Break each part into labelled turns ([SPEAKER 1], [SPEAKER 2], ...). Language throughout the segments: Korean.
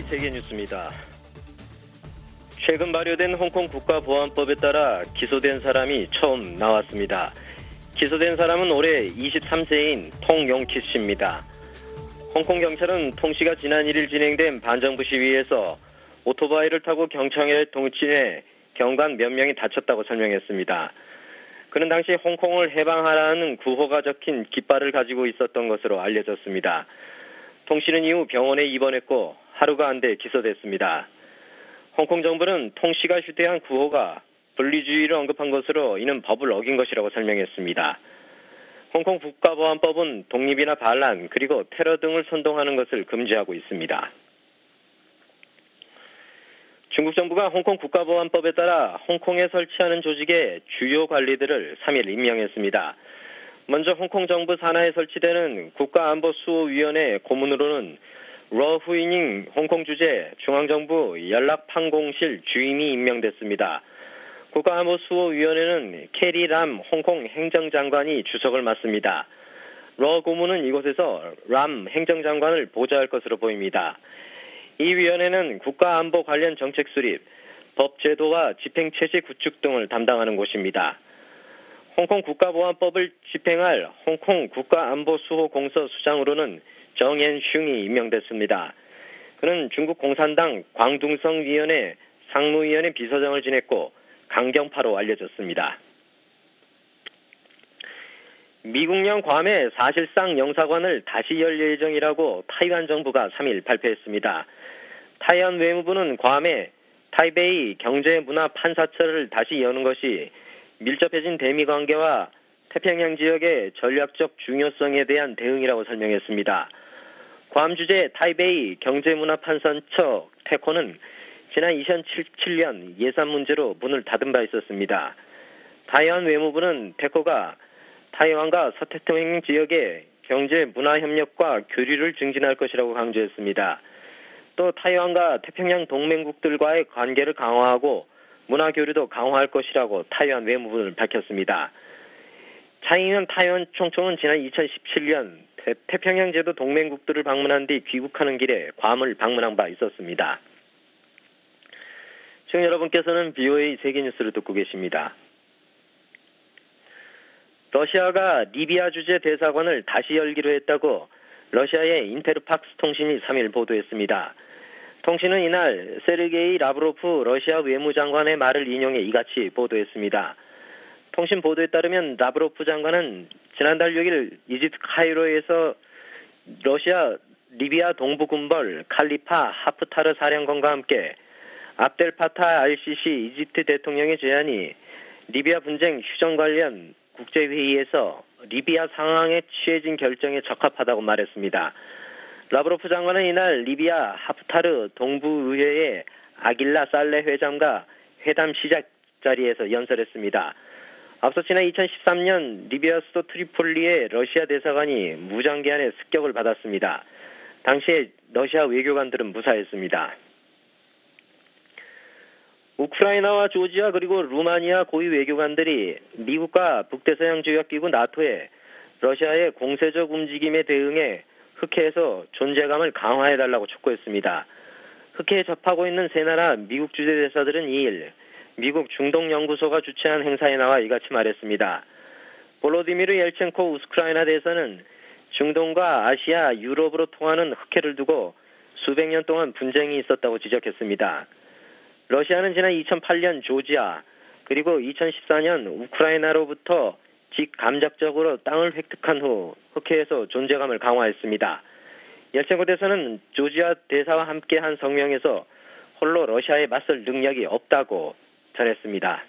[SPEAKER 1] 세계뉴스입니다. 최근 발효된 홍콩 국가보안법에 따라 기소된 사람이 처음 나왔습니다. 기소된 사람은 올해 23세인 통용키 씨입니다. 홍콩 경찰은 통 씨가 지난 1일 진행된 반정부 시위에서 오토바이를 타고 경찰에 동진해 경관 몇 명이 다쳤다고 설명했습니다. 그는 당시 홍콩을 해방하라는 구호가 적힌 깃발을 가지고 있었던 것으로 알려졌습니다. 통 씨는 이후 병원에 입원했고 하루가 안 돼 기소됐습니다. 홍콩 정부는 통 씨가 휴대한 구호가 분리주의를 언급한 것으로 이는 법을 어긴 것이라고 설명했습니다. 홍콩 국가보안법은 독립이나 반란 그리고 테러 등을 선동하는 것을 금지하고 있습니다. 중국 정부가 홍콩 국가보안법에 따라 홍콩에 설치하는 조직의 주요 관리들을 3일 임명했습니다. 먼저 홍콩 정부 산하에 설치되는 국가안보수호위원회 고문으로는 러후이닝 홍콩 주재 중앙정부 연락판공실 주임이 임명됐습니다. 국가안보수호위원회는 캐리 람 홍콩 행정장관이 주석을 맡습니다. 러 고문은 이곳에서 람 행정장관을 보좌할 것으로 보입니다. 이 위원회는 국가안보 관련 정책 수립, 법제도와 집행체제 구축 등을 담당하는 곳입니다. 홍콩 국가보안법을 집행할 홍콩 국가안보수호공서 수장으로는 정앤슝이 임명됐습니다. 그는 중국 공산당 광둥성위원회 상무위원회 비서장을 지냈고 강경파로 알려졌습니다. 미국령 괌에 사실상 영사관을 다시 열 예정이라고 타이완 정부가 3일 발표했습니다. 타이완 외무부는 괌에 타이베이 경제문화판사처를 다시 여는 것이 밀접해진 대미관계와 태평양 지역의 전략적 중요성에 대한 대응이라고 설명했습니다. 괌 주재 타이베이 경제문화판사처 테코는 지난 2007년 예산 문제로 문을 닫은 바 있었습니다. 타이완 외무부는 테코가 타이완과 서태평양 지역의 경제문화협력과 교류를 증진할 것이라고 강조했습니다. 또 타이완과 태평양 동맹국들과의 관계를 강화하고 문화교류도 강화할 것이라고 타이완 외무부는 밝혔습니다. 차이잉 타이완 총통은 지난 2017년 태평양 제도 동맹국들을 방문한 뒤 귀국하는 길에 괌을 방문한 바 있었습니다. 지금 여러분께서는 BOA 세계뉴스를 듣고 계십니다. 러시아가 리비아 주재 대사관을 다시 열기로 했다고 러시아의 인테르팍스 통신이 3일 보도했습니다. 통신은 이날 세르게이 라브로프 러시아 외무장관의 말을 인용해 이같이 보도했습니다. 통신 보도에 따르면 라브로프 장관은 지난달 6일 이집트 카이로에서 러시아 리비아 동부군벌 칼리파 하프타르 사령관과 함께 압델 파타 알시시 이집트 대통령의 제안이 리비아 분쟁 휴전 관련 국제회의에서 리비아 상황에 취해진 결정에 적합하다고 말했습니다. 라브로프 장관은 이날 리비아 하프타르 동부의회의 아길라 살레 회장과 회담 시작 자리에서 연설했습니다. 앞서 지난 2013년 리비아 수도 트리폴리의 러시아 대사관이 무장기한의 습격을 받았습니다. 당시에 러시아 외교관들은 무사했습니다. 우크라이나와 조지아 그리고 루마니아 고위 외교관들이 미국과 북대서양조약기구 나토에 러시아의 공세적 움직임에 대응해 흑해에서 존재감을 강화해달라고 촉구했습니다. 흑해에 접하고 있는 세 나라 미국 주재 대사들은 2일 미국 중동연구소가 주최한 행사에 나와 이같이 말했습니다. 볼로디미르 옐첸코 우크라이나 대사는 중동과 아시아, 유럽으로 통하는 흑해를 두고 수백 년 동안 분쟁이 있었다고 지적했습니다. 러시아는 지난 2008년 조지아 그리고 2014년 우크라이나로부터 직감작적으로 땅을 획득한 후 흑해에서 존재감을 강화했습니다. 옐첸코 대사는 조지아 대사와 함께한 성명에서 홀로 러시아에 맞설 능력이 없다고 전했습니다.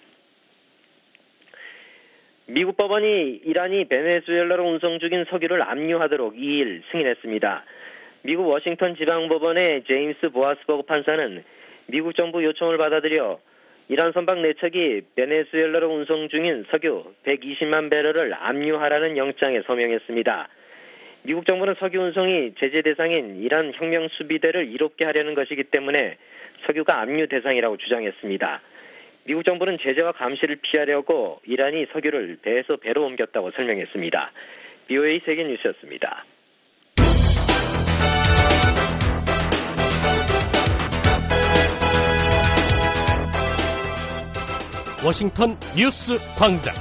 [SPEAKER 1] 미국 법원이 이란이 베네수엘라로 운송 중인 석유를 압류하도록 2일 승인했습니다. 미국 워싱턴 지방법원의 제임스 보아스버그 판사는 미국 정부 요청을 받아들여 이란 선박 4척이 베네수엘라로 운송 중인 석유 120만 배럴을 압류하라는 영장에 서명했습니다. 미국 정부는 석유 운송이 제재 대상인 이란 혁명 수비대를 이롭게 하려는 것이기 때문에 석유가 압류 대상이라고 주장했습니다. 미국 정부는 제재와 감시를 피하려고 이란이 석유를 배에서 배로 옮겼다고 설명했습니다. BOA 세계뉴스였습니다.
[SPEAKER 2] 워싱턴 뉴스 광장.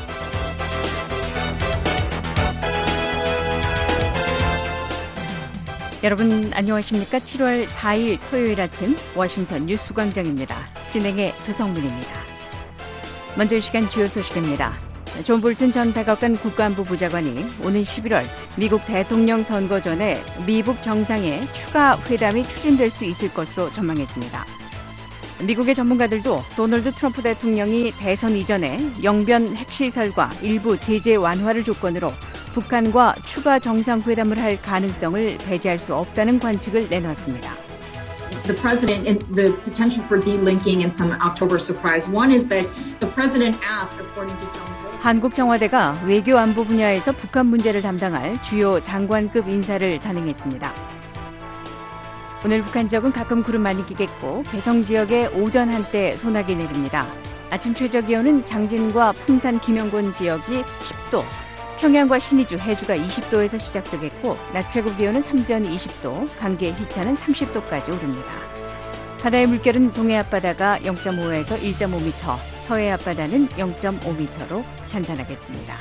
[SPEAKER 3] 여러분 안녕하십니까? 7월 4일 토요일 아침 워싱턴 뉴스 광장입니다. 진행의 배성문입니다. 먼저 이 시간 주요 소식입니다. 존 볼튼 전 백악관 국가안보 부장관이 오는 11월 미국 대통령 선거 전에 미북 정상의 추가 회담이 추진될 수 있을 것으로 전망했습니다. 미국의 전문가들도 도널드 트럼프 대통령이 대선 이전에 영변 핵시설과 일부 제재 완화를 조건으로 북한과 추가 정상회담을 할 가능성을 배제할 수 없다는 관측을 내놨습니다.
[SPEAKER 4] The president and the potential for delinking and some October surprise. One is that the president asked, according to John Bolton.
[SPEAKER 3] 한국 청와대가 외교 안보 분야에서 북한 문제를 담당할 주요 장관급 인사를 단행했습니다. 오늘 북한 지역은 가끔 구름 많이 끼겠고 개성 지역에 오전 한때 소나기 내립니다. 아침 최저 기온은 장진과 풍산 김영권 지역이 10도, 평양과 신의주, 해주가 20도에서 시작되겠고 낮 최고 기온은 삼전 20도, 강계 희차는 30도까지 오릅니다. 바다의 물결은 동해 앞바다가 0.5에서 1.5m, 서해 앞바다는 0.5m로 잔잔하겠습니다.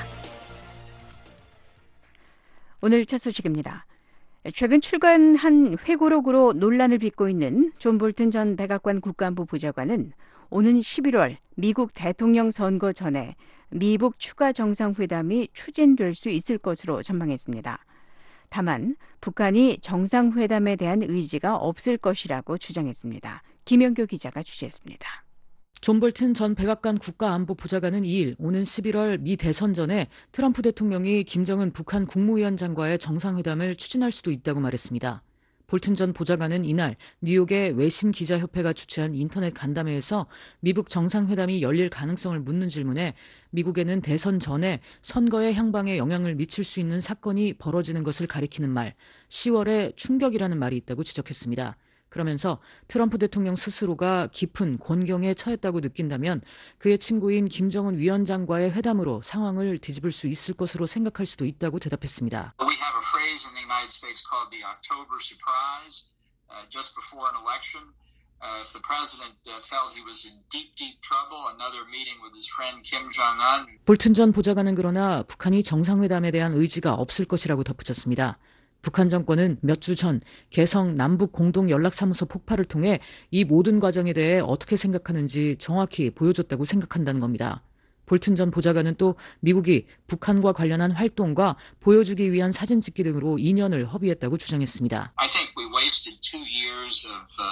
[SPEAKER 3] 오늘 첫 소식입니다. 최근 출간한 회고록으로 논란을 빚고 있는 존 볼튼 전 백악관 국가안보 부장관은 오는 11월 미국 대통령 선거 전에 미북 추가 정상회담이 추진될 수 있을 것으로 전망했습니다. 다만 북한이 정상회담에 대한 의지가 없을 것이라고 주장했습니다. 김영교 기자가 취재했습니다.
[SPEAKER 5] 존 볼튼 전 백악관 국가안보부장관은 2일 오는 11월 미 대선 전에 트럼프 대통령이 김정은 북한 국무위원장과의 정상회담을 추진할 수도 있다고 말했습니다. 볼튼 전 보좌관은 이날 뉴욕의 외신기자협회가 주최한 인터넷 간담회에서 미북 정상회담이 열릴 가능성을 묻는 질문에 미국에는 대선 전에 선거의 향방에 영향을 미칠 수 있는 사건이 벌어지는 것을 가리키는 말, 10월의 충격이라는 말이 있다고 지적했습니다. 그러면서 트럼프 대통령 스스로가 깊은 곤경에 처했다고 느낀다면 그의 친구인 김정은 위원장과의 회담으로 상황을 뒤집을 수 있을 것으로 생각할 수도 있다고 대답했습니다.
[SPEAKER 6] We have a phrase in the United States called the October surprise. Just before an election, if the president felt he was in deep trouble, another meeting with his friend Kim Jong-un.
[SPEAKER 5] 볼튼 전 보좌관은 그러나 북한이 정상회담에 대한 의지가 없을 것이라고 덧붙였습니다. 북한 정권은 몇 주 전 개성 남북 공동연락사무소 폭발을 통해 이 모든 과정에 대해 어떻게 생각하는지 정확히 보여줬다고 생각한다는 겁니다. 볼튼 전 보좌관은 또 미국이 북한과 관련한 활동과 보여주기 위한 사진 찍기 등으로 2년을 허비했다고 주장했습니다.
[SPEAKER 6] I think we wasted 2 years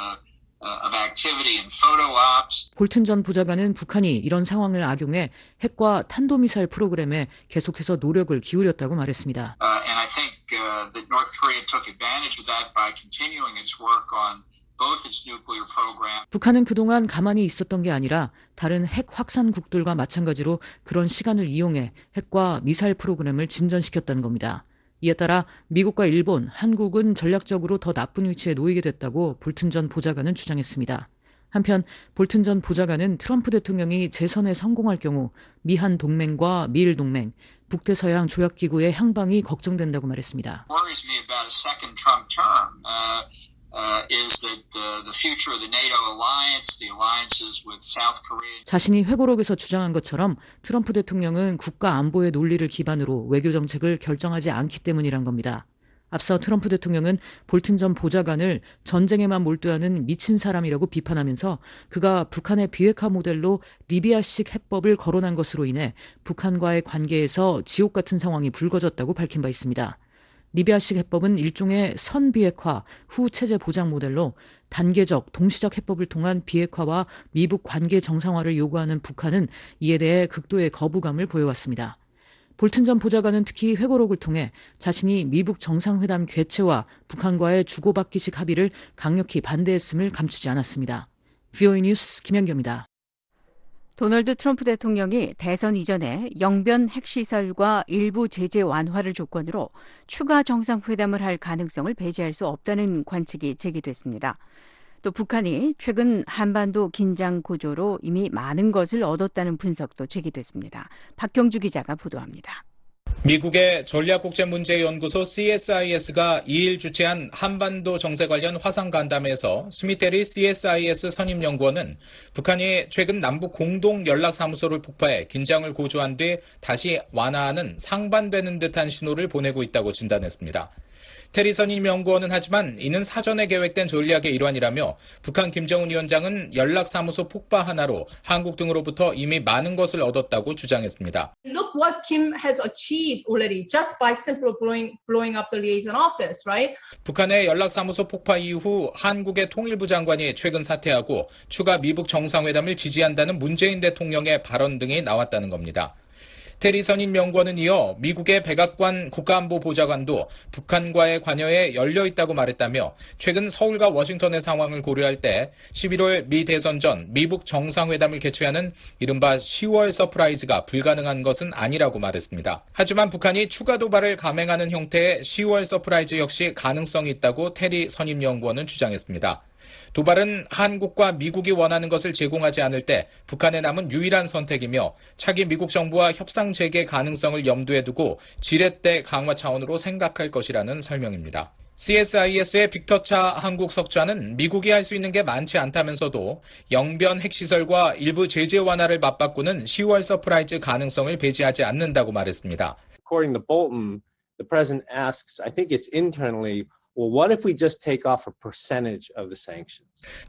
[SPEAKER 6] of activity and photo ops.
[SPEAKER 5] 볼튼 전 보좌관은 북한이 이런 상황을 악용해 핵과 탄도미사일 프로그램에 계속해서 노력을 기울였다고 말했습니다.
[SPEAKER 6] And I think that North Korea took advantage of that by continuing its work on both its nuclear program.
[SPEAKER 5] 북한은 그동안 가만히 있었던 게 아니라 다른 핵 확산국들과 마찬가지로 그런 시간을 이용해 핵과 미사일 프로그램을 진전시켰다는 겁니다. 이에 따라 미국과 일본, 한국은 전략적으로 더 나쁜 위치에 놓이게 됐다고 볼튼 전 보좌관은 주장했습니다. 한편 볼튼 전 보좌관은 트럼프 대통령이 재선에 성공할 경우 미한 동맹과 미일 동맹, 북대서양 조약기구의 향방이 걱정된다고 말했습니다.
[SPEAKER 6] Worries me about a second Trump term is that the future of the NATO alliance, the alliances with South Korea.
[SPEAKER 5] 자신이 회고록에서 주장한 것처럼 트럼프 대통령은 국가 안보의 논리를 기반으로 외교 정책을 결정하지 않기 때문이란 겁니다. 앞서 트럼프 대통령은 볼튼 전 보좌관을 전쟁에만 몰두하는 미친 사람이라고 비판하면서 그가 북한의 비핵화 모델로 리비아식 해법을 거론한 것으로 인해 북한과의 관계에서 지옥 같은 상황이 불거졌다고 밝힌 바 있습니다. 리비아식 해법은 일종의 선비핵화 후 체제 보장 모델로 단계적, 동시적 해법을 통한 비핵화와 미북 관계 정상화를 요구하는 북한은 이에 대해 극도의 거부감을 보여왔습니다. 볼튼 전 보좌관은 특히 회고록을 통해 자신이 미북 정상회담 개최와 북한과의 주고받기식 합의를 강력히 반대했음을 감추지 않았습니다. VOA 뉴스 김연경입니다.
[SPEAKER 3] 도널드 트럼프 대통령이 대선 이전에 영변 핵시설과 일부 제재 완화를 조건으로 추가 정상회담을 할 가능성을 배제할 수 없다는 관측이 제기됐습니다. 또 북한이 최근 한반도 긴장 고조로 이미 많은 것을 얻었다는 분석도 제기됐습니다. 박경주 기자가 보도합니다.
[SPEAKER 7] 미국의 전략국제문제연구소 CSIS가 2일 주최한 한반도 정세 관련 화상 간담회에서 스미테리 CSIS 선임연구원은 북한이 최근 남북 공동 연락사무소를 폭파해 긴장을 고조한 뒤 다시 완화하는 상반되는 듯한 신호를 보내고 있다고 진단했습니다. 테리 선임연구원은 하지만 이는 사전에 계획된 전략의 일환이라며 북한 김정은 위원장은 연락사무소 폭파 하나로 한국 등으로부터 이미 많은 것을 얻었다고 주장했습니다.
[SPEAKER 8] Look what Kim has achieved already just by simply blowing up the liaison office, right?
[SPEAKER 7] 북한의 연락사무소 폭파 이후 한국의 통일부 장관이 최근 사퇴하고 추가 미북 정상회담을 지지한다는 문재인 대통령의 발언 등이 나왔다는 겁니다. 테리 선임연구원은 이어 미국의 백악관 국가안보보좌관도 북한과의 관여에 열려있다고 말했다며 최근 서울과 워싱턴의 상황을 고려할 때 11월 미 대선 전 미북 정상회담을 개최하는 이른바 10월 서프라이즈가 불가능한 것은 아니라고 말했습니다. 하지만 북한이 추가 도발을 감행하는 형태의 10월 서프라이즈 역시 가능성이 있다고 테리 선임연구원은 주장했습니다. 도발은 한국과 미국이 원하는 것을 제공하지 않을 때 북한에 남은 유일한 선택이며 차기 미국 정부와 협상 재개 가능성을 염두에 두고 지렛대 강화 차원으로 생각할 것이라는 설명입니다. CSIS의 빅터차 한국 석좌는 미국이 할 수 있는 게 많지 않다면서도 영변 핵시설과 일부 제재 완화를 맞바꾸는 10월 서프라이즈 가능성을 배제하지 않는다고 말했습니다.
[SPEAKER 9] According to Bolton, the president asks, I think it's internally, well, what if we just take off a percentage of the sanctions?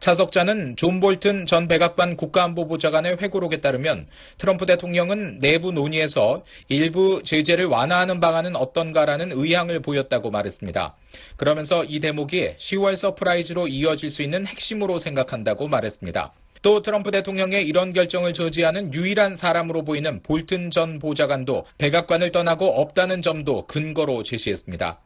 [SPEAKER 7] 차석자는 존 볼튼 전 백악관 국가안보보좌관의 회고록에 따르면 트럼프 대통령은 내부 논의에서 일부 제재를 완화하는 방안은 어떤가라는 의향을 보였다고 말했습니다. 그러면서 이 대목이 10월 서프라이즈로 이어질 수 있는 핵심으로 생각한다고 말했습니다. 또 트럼프 대통령의 이런 결정을 저지하는 유일한 사람으로 보이는 볼튼 전 보좌관도 백악관을 떠나고 없다는 점도 근거로 제시했습니다.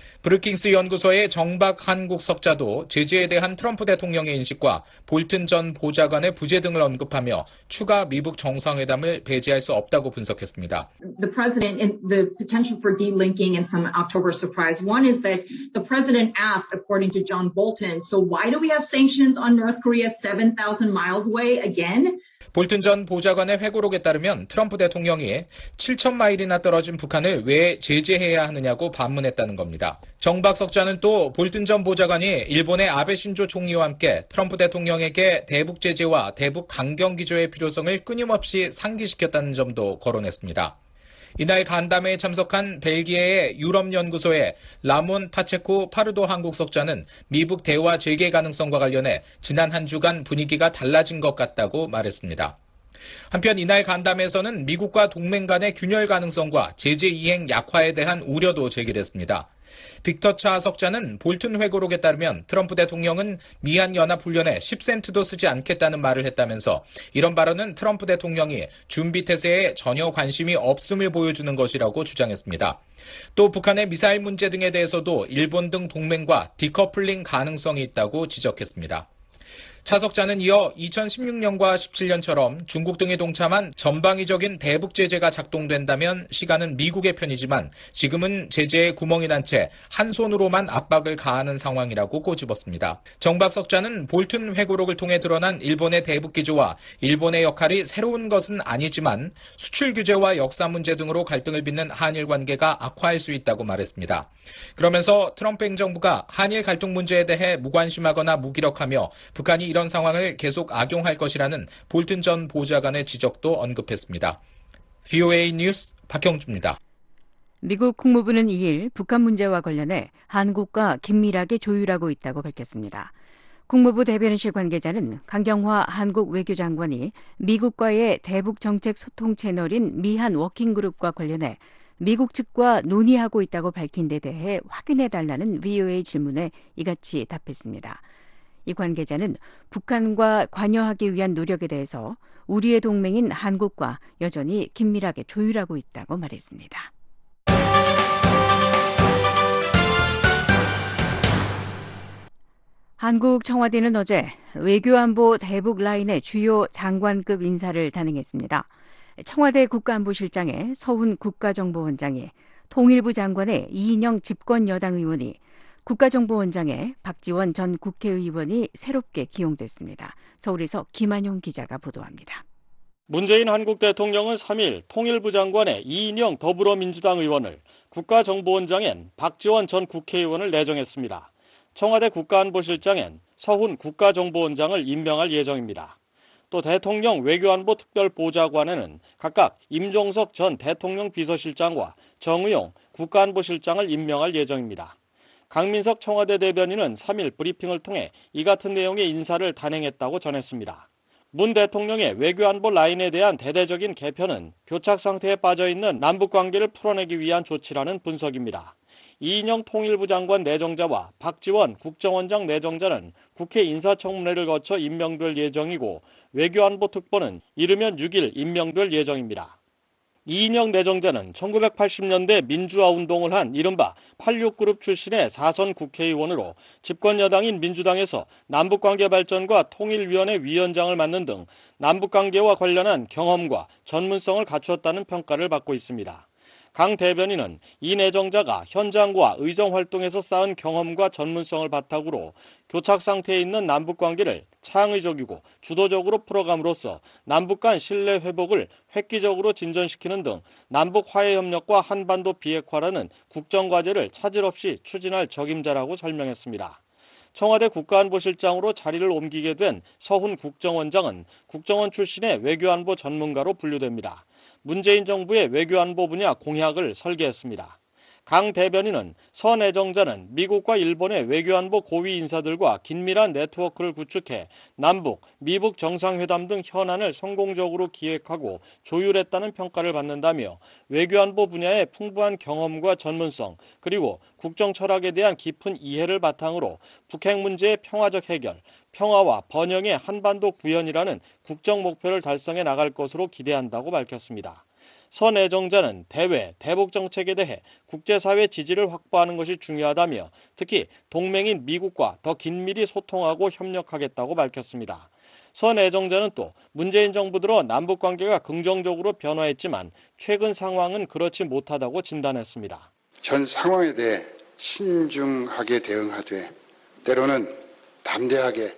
[SPEAKER 7] 브루킹스 연구소의 정박 한국 석자도 제재에 대한 트럼프 대통령의 인식과 볼튼 전 보좌관의 부재 등을 언급하며 추가 미북 정상회담을 배제할 수 없다고 분석했습니다.
[SPEAKER 4] The president and the potential for delinking and some October surprise. One is that the president asked, according to John Bolton, so why do we have sanctions on North Korea 7,000 miles away again?
[SPEAKER 7] 볼튼 전 보좌관의 회고록에 따르면 트럼프 대통령이 7,000마일이나 떨어진 북한을 왜 제재해야 하느냐고 반문했다는 겁니다. 정박 석자는 또 볼튼 전 보좌관이 일본의 아베 신조 총리와 함께 트럼프 대통령에게 대북 제재와 대북 강경 기조의 필요성을 끊임없이 상기시켰다는 점도 거론했습니다. 이날 간담회에 참석한 벨기에의 유럽연구소의 라몬 파체코 파르도 한국석자는 미북 대화 재개 가능성과 관련해 지난 한 주간 분위기가 달라진 것 같다고 말했습니다. 한편 이날 간담회에서는 미국과 동맹 간의 균열 가능성과 제재 이행 약화에 대한 우려도 제기됐습니다. 빅터차 석자는 볼튼 회고록에 따르면 트럼프 대통령은 미한연합훈련에 10센트도 쓰지 않겠다는 말을 했다면서 이런 발언은 트럼프 대통령이 준비 태세에 전혀 관심이 없음을 보여주는 것이라고 주장했습니다. 또 북한의 미사일 문제 등에 대해서도 일본 등 동맹과 디커플링 가능성이 있다고 지적했습니다. 차석자는 이어 2016년과 17년처럼 중국 등이 동참한 전방위적인 대북 제재가 작동된다면 시간은 미국의 편이지만 지금은 제재에 구멍이 난 채 한 손으로만 압박을 가하는 상황이라고 꼬집었습니다. 정박석자는 볼튼 회고록을 통해 드러난 일본의 대북 기조와 일본의 역할이 새로운 것은 아니지만 수출 규제와 역사 문제 등으로 갈등을 빚는 한일 관계가 악화할 수 있다고 말했습니다. 그러면서 트럼프 행정부가 한일 갈등 문제에 대해 무관심하거나 무기력하며 북한이 이런 상황을 계속 악용할 것이라는 볼튼 전 보좌관의 지적도 언급했습니다. VOA 뉴스 박형주입니다.
[SPEAKER 3] 미국 국무부는 2일 북한 문제와 관련해 한국과 긴밀하게 조율하고 있다고 밝혔습니다. 국무부 대변인실 관계자는 강경화 한국 외교장관이 미국과의 대북 정책 소통 채널인 미한 워킹그룹과 관련해 미국 측과 논의하고 있다고 밝힌 데 대해 확인해달라는 VOA 질문에 이같이 답했습니다. 이 관계자는 북한과 관여하기 위한 노력에 대해서 우리의 동맹인 한국과 여전히 긴밀하게 조율하고 있다고 말했습니다. 한국 청와대는 어제 외교안보 대북 라인의 주요 장관급 인사를 단행했습니다. 청와대 국가안보실장의 서훈 국가정보원장이, 통일부 장관의 이인영 집권여당 의원이, 국가정보원장의 박지원 전 국회의원이 새롭게 기용됐습니다. 서울에서 김한용 기자가 보도합니다.
[SPEAKER 10] 문재인 한국 대통령은 3일 통일부 장관에 이인영 더불어민주당 의원을, 국가정보원장엔 박지원 전 국회의원을 내정했습니다. 청와대 국가안보실장엔 서훈 국가정보원장을 임명할 예정입니다. 또 대통령 외교안보 특별보좌관에는 각각 임종석 전 대통령 비서실장과 정의용 국가안보실장을 임명할 예정입니다. 강민석 청와대 대변인은 3일 브리핑을 통해 이 같은 내용의 인사를 단행했다고 전했습니다. 문 대통령의 외교안보 라인에 대한 대대적인 개편은 교착 상태에 빠져있는 남북관계를 풀어내기 위한 조치라는 분석입니다. 이인영 통일부 장관 내정자와 박지원 국정원장 내정자는 국회 인사청문회를 거쳐 임명될 예정이고 외교안보 특보는 이르면 6일 임명될 예정입니다. 이인영 내정자는 1980년대 민주화운동을 한 이른바 86그룹 출신의 4선 국회의원으로 집권여당인 민주당에서 남북관계 발전과 통일위원회 위원장을 맡는 등 남북관계와 관련한 경험과 전문성을 갖추었다는 평가를 받고 있습니다. 강 대변인은 이 내정자가 현장과 의정활동에서 쌓은 경험과 전문성을 바탕으로 교착 상태에 있는 남북관계를 창의적이고 주도적으로 풀어감으로써 남북 간 신뢰 회복을 획기적으로 진전시키는 등 남북 화해 협력과 한반도 비핵화라는 국정과제를 차질 없이 추진할 적임자라고 설명했습니다. 청와대 국가안보실장으로 자리를 옮기게 된 서훈 국정원장은 국정원 출신의 외교안보 전문가로 분류됩니다. 문재인 정부의 외교안보 분야 공약을 설계했습니다. 강 대변인은 서 내정자는 미국과 일본의 외교안보 고위 인사들과 긴밀한 네트워크를 구축해 남북, 미북 정상회담 등 현안을 성공적으로 기획하고 조율했다는 평가를 받는다며 외교안보 분야의 풍부한 경험과 전문성 그리고 국정 철학에 대한 깊은 이해를 바탕으로 북핵 문제의 평화적 해결, 평화와 번영의 한반도 구현이라는 국정 목표를 달성해 나갈 것으로 기대한다고 밝혔습니다. 서 내정자는 대외, 대북 정책에 대해 국제사회 지지를 확보하는 것이 중요하다며 특히 동맹인 미국과 더 긴밀히 소통하고 협력하겠다고 밝혔습니다. 서 내정자는 또 문재인 정부 들어 남북관계가 긍정적으로 변화했지만 최근 상황은 그렇지 못하다고 진단했습니다.
[SPEAKER 11] 현 상황에 대해 신중하게 대응하되 때로는 담대하게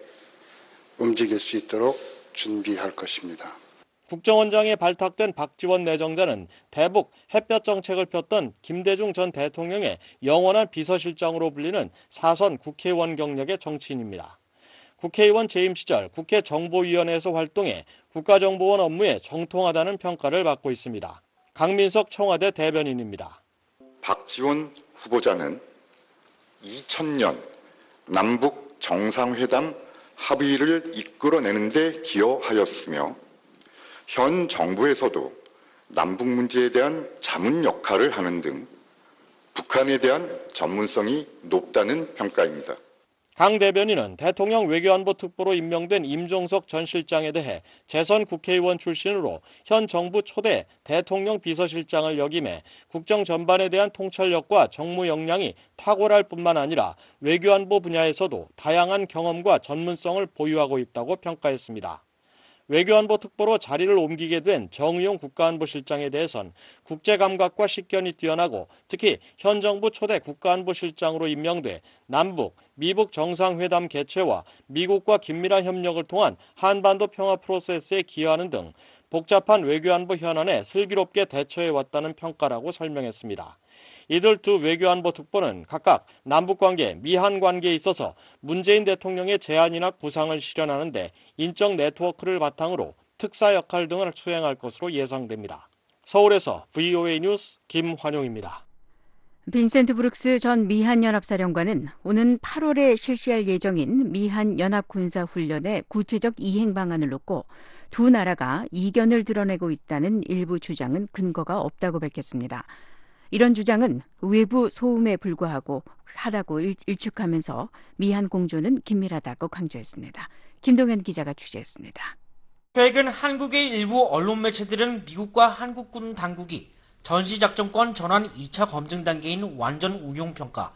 [SPEAKER 11] 움직일 수 있도록 준비할 것입니다.
[SPEAKER 10] 국정원장에 발탁된 박지원 내정자는 대북 햇볕 정책을 폈던 김대중 전 대통령의 영원한 비서실장으로 불리는 4선 국회의원 경력의 정치인입니다. 국회의원 재임 시절 국회 정보위원회에서 활동해 국가정보원 업무에 정통하다는 평가를 받고 있습니다. 강민석 청와대 대변인입니다.
[SPEAKER 12] 박지원 후보자는 2000년 남북 정상회담 합의를 이끌어내는 데 기여하였으며 현 정부에서도 남북 문제에 대한 자문 역할을 하는 등 북한에 대한 전문성이 높다는 평가입니다.
[SPEAKER 10] 강 대변인은 대통령 외교안보 특보로 임명된 임종석 전 실장에 대해 재선 국회의원 출신으로 현 정부 초대 대통령 비서실장을 역임해 국정 전반에 대한 통찰력과 정무 역량이 탁월할 뿐만 아니라 외교안보 분야에서도 다양한 경험과 전문성을 보유하고 있다고 평가했습니다. 외교안보 특보로 자리를 옮기게 된 정의용 국가안보실장에 대해선 국제감각과 식견이 뛰어나고 특히 현 정부 초대 국가안보실장으로 임명돼 남북, 미북 정상회담 개최와 미국과 긴밀한 협력을 통한 한반도 평화 프로세스에 기여하는 등 복잡한 외교안보 현안에 슬기롭게 대처해왔다는 평가라고 설명했습니다. 이들 두 외교안보 특보는 각각 남북관계, 미한관계에 있어서 문재인 대통령의 제안이나 구상을 실현하는 데 인적 네트워크를 바탕으로 특사 역할 등을 수행할 것으로 예상됩니다. 서울에서 VOA 뉴스 김환용입니다.
[SPEAKER 3] 빈센트 브룩스 전 미한연합사령관은 오는 8월에 실시할 예정인 미한연합군사훈련의 구체적 이행 방안을 놓고 두 나라가 이견을 드러내고 있다는 일부 주장은 근거가 없다고 밝혔습니다. 이런 주장은 외부 소음에 불과하고 하다고 일축하면서 미한 공조는 긴밀하다고 강조했습니다. 김동현 기자가 취재했습니다.
[SPEAKER 13] 최근 한국의 일부 언론 매체들은 미국과 한국군 당국이 전시작전권 전환 2차 검증 단계인 완전 운용평가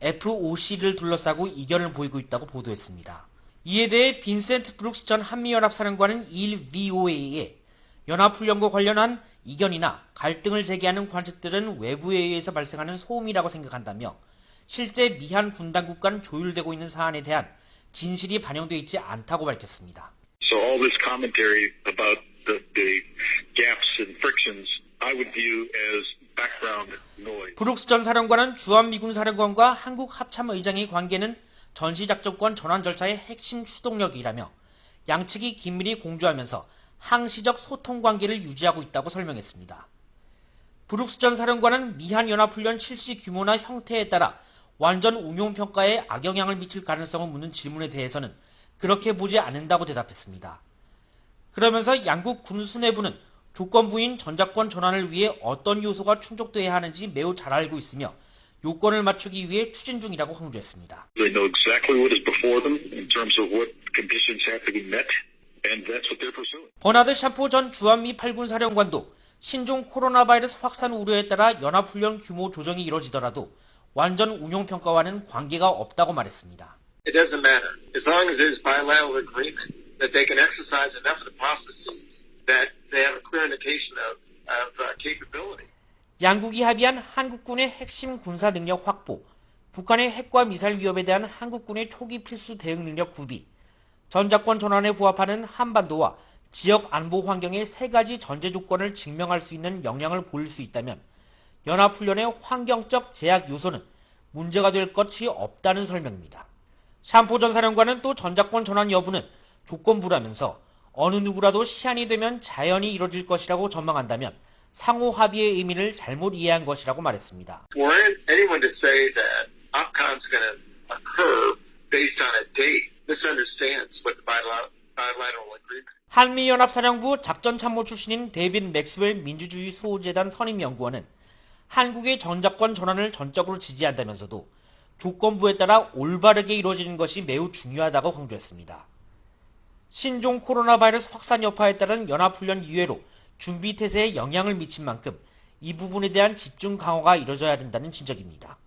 [SPEAKER 13] FOC를 둘러싸고 이견을 보이고 있다고 보도했습니다. 이에 대해 빈센트 브룩스 전 한미연합사령관은 2일 VOA에 연합훈련과 관련한 이견이나 갈등을 제기하는 관측들은 외부에 의해서 발생하는 소음이라고 생각한다며 실제 미한 군당국 간 조율되고 있는 사안에 대한 진실이 반영되어 있지 않다고 밝혔습니다.
[SPEAKER 14] So all this commentary about the gaps and frictions I would view as background noise.
[SPEAKER 13] 브룩스 전 사령관은 주한 미군 사령관과 한국 합참의장의 관계는 전시작전권 전환 절차의 핵심 추동력이라며 양측이 긴밀히 공조하면서 항시적 소통 관계를 유지하고 있다고 설명했습니다. 브룩스 전 사령관은 미한연합훈련 실시 규모나 형태에 따라 완전 운용평가에 악영향을 미칠 가능성을 묻는 질문에 대해서는 그렇게 보지 않는다고 대답했습니다. 그러면서 양국 군 수뇌부는 조건부인 전작권 전환을 위해 어떤 요소가 충족돼야 하는지 매우 잘 알고 있으며 요건을 맞추기 위해 추진 중이라고 강조했습니다.
[SPEAKER 14] They know exactly what is before them in terms of what conditions have to be met, and that's what they're pursuing.
[SPEAKER 13] 버나드 샴포 전 주한미 8군 사령관도 신종 코로나 바이러스 확산 우려에 따라 연합훈련 규모 조정이 이뤄지더라도 완전 운용평가와는 관계가 없다고 말했습니다.
[SPEAKER 15] It doesn't matter. As long as there's bilateral agreement that they can exercise enough of the processes that they have a clear indication of capability.
[SPEAKER 13] 양국이 합의한 한국군의 핵심 군사 능력 확보, 북한의 핵과 미사일 위협에 대한 한국군의 초기 필수 대응 능력 구비, 전작권 전환에 부합하는 한반도와 지역 안보 환경의 세 가지 전제 조건을 증명할 수 있는 역량을 보일 수 있다면 연합훈련의 환경적 제약 요소는 문제가 될 것이 없다는 설명입니다. 샴포 전 사령관은 또 전작권 전환 여부는 조건부라면서 어느 누구라도 시한이 되면 자연히 이뤄질 것이라고 전망한다면 상호 합의의 의미를 잘못 이해한 것이라고 말했습니다.
[SPEAKER 15] For anyone to say that OPCON's going to occur based on a date misunderstands what the bilateral agreement.
[SPEAKER 13] 한미연합사령부 작전참모 출신인 데이빗 맥스웰 민주주의 수호재단 선임연구원은 한국의 전작권 전환을 전적으로 지지한다면서도 조건부에 따라 올바르게 이루어지는 것이 매우 중요하다고 강조했습니다. 신종 코로나 바이러스 확산 여파에 따른 연합훈련 이외로 준비태세에 영향을 미친 만큼 이 부분에 대한 집중 강화가 이뤄져야 된다는 진적입니다.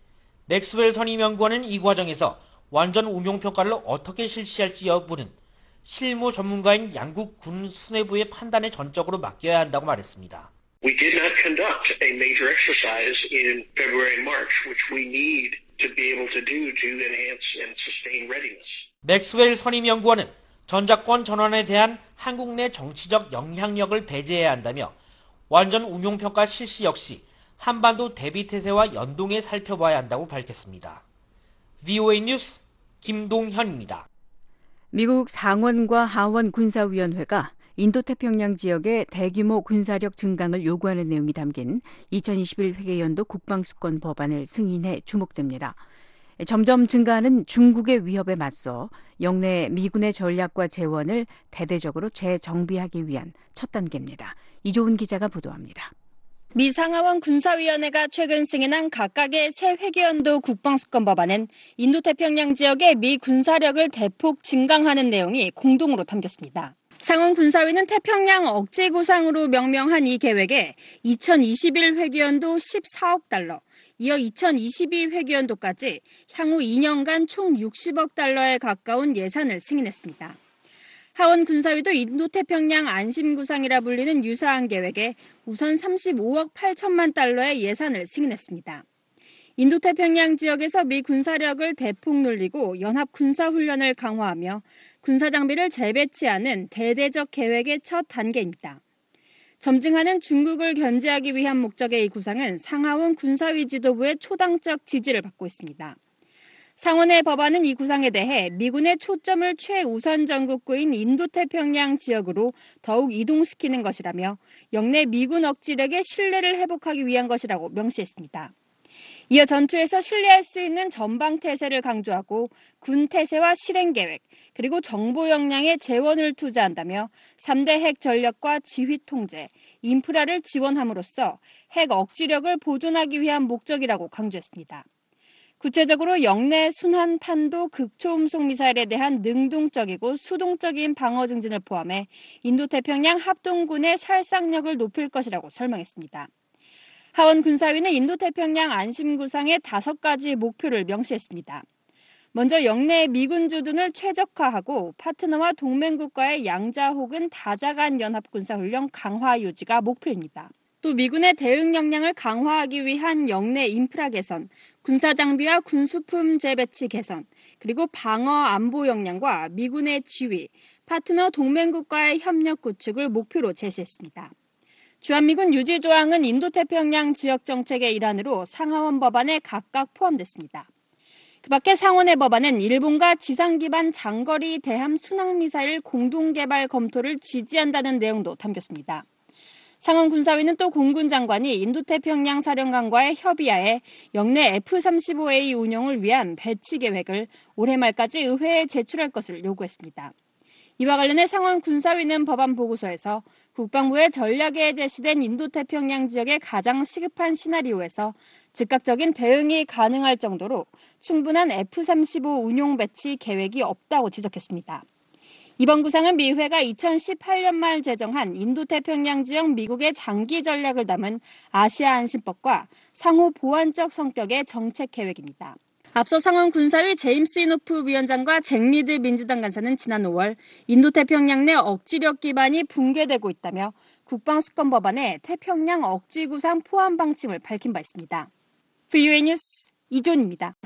[SPEAKER 13] 맥스웰 선임연구원은 이 과정에서 완전 운용평가를 어떻게 실시할지 여부는 실무 전문가인 양국 군 수뇌부의 판단에 전적으로 맡겨야 한다고 말했습니다.
[SPEAKER 14] We did not conduct a major exercise in February and March, which we need to be able to do to enhance and sustain readiness.
[SPEAKER 13] 맥스웰 선임연구원은 전작권 전환에 대한 한국 내 정치적 영향력을 배제해야 한다며 완전 운용평가 실시 역시 한반도 대비태세와 연동해 살펴봐야 한다고 밝혔습니다. VOA 뉴스 김동현입니다.
[SPEAKER 3] 미국 상원과 하원 군사위원회가 인도태평양 지역의 대규모 군사력 증강을 요구하는 내용이 담긴 2021 회계연도 국방수권 법안을 승인해 주목됩니다. 점점 증가하는 중국의 위협에 맞서 영내 미군의 전략과 재원을 대대적으로 재정비하기 위한 첫 단계입니다. 이조은 기자가 보도합니다.
[SPEAKER 16] 미 상하원 군사위원회가 최근 승인한 각각의 새 회계연도 국방수권 법안은 인도태평양 지역의 미 군사력을 대폭 증강하는 내용이 공동으로 담겼습니다. 상원 군사위는 태평양 억제 구상으로 명명한 이 계획에 2021 회계연도 14억 달러, 이어 2022 회계연도까지 향후 2년간 총 60억 달러에 가까운 예산을 승인했습니다. 하원 군사위도 인도태평양 안심구상이라 불리는 유사한 계획에 우선 35억 8천만 달러의 예산을 승인했습니다. 인도태평양 지역에서 미 군사력을 대폭 늘리고 연합 군사훈련을 강화하며 군사장비를 재배치하는 대대적 계획의 첫 단계입니다. 점증하는 중국을 견제하기 위한 목적의 이 구상은 상하원 군사위 지도부의 초당적 지지를 받고 있습니다. 상원의 법안은 이 구상에 대해 미군의 초점을 최우선 전국구인 인도태평양 지역으로 더욱 이동시키는 것이라며 영내 미군 억지력의 신뢰를 회복하기 위한 것이라고 명시했습니다. 이어 전투에서 신뢰할 수 있는 전방태세를 강조하고 군태세와 실행계획, 그리고 정보 역량에 재원을 투자한다며 3대 핵 전력과 지휘 통제, 인프라를 지원함으로써 핵 억지력을 보존하기 위한 목적이라고 강조했습니다. 구체적으로 영내 순환 탄도 극초음속 미사일에 대한 능동적이고 수동적인 방어 증진을 포함해 인도태평양 합동군의 살상력을 높일 것이라고 설명했습니다. 하원 군사위는 인도태평양 안심구상의 5가지 목표를 명시했습니다. 먼저 영내 미군 주둔을 최적화하고 파트너와 동맹국과의 양자 혹은 다자 간 연합군사훈련 강화 유지가 목표입니다. 또 미군의 대응 역량을 강화하기 위한 영내 인프라 개선, 군사장비와 군수품 재배치 개선, 그리고 방어 안보 역량과 미군의 지휘, 파트너 동맹국과의 협력 구축을 목표로 제시했습니다. 주한미군 유지 조항은 인도태평양 지역 정책의 일환으로 상하원 법안에 각각 포함됐습니다. 그 밖에 상원의 법안은 일본과 지상 기반 장거리 대함 순항미사일 공동 개발 검토를 지지한다는 내용도 담겼습니다. 상원 군사위는 또 공군 장관이 인도태평양 사령관과의 협의하에 영내 F-35A 운용을 위한 배치 계획을 올해 말까지 의회에 제출할 것을 요구했습니다. 이와 관련해 상원 군사위는 법안 보고서에서 국방부의 전략에 제시된 인도태평양 지역의 가장 시급한 시나리오에서 즉각적인 대응이 가능할 정도로 충분한 F-35 운용 배치 계획이 없다고 지적했습니다. 이번 구상은 미회가 2018년 말 제정한 인도태평양 지역 미국의 장기 전략을 담은 아시아 안심법과 상호 보완적 성격의 정책 계획입니다. 앞서 상원 군사위 제임스 이노프 위원장과 잭 리드 민주당 간사는 지난 5월 인도태평양 내 억지력 기반이 붕괴되고 있다며 국방수권 법안에 태평양 억지 구상 포함 방침을 밝힌 바 있습니다. VOA 뉴스 이존입니다.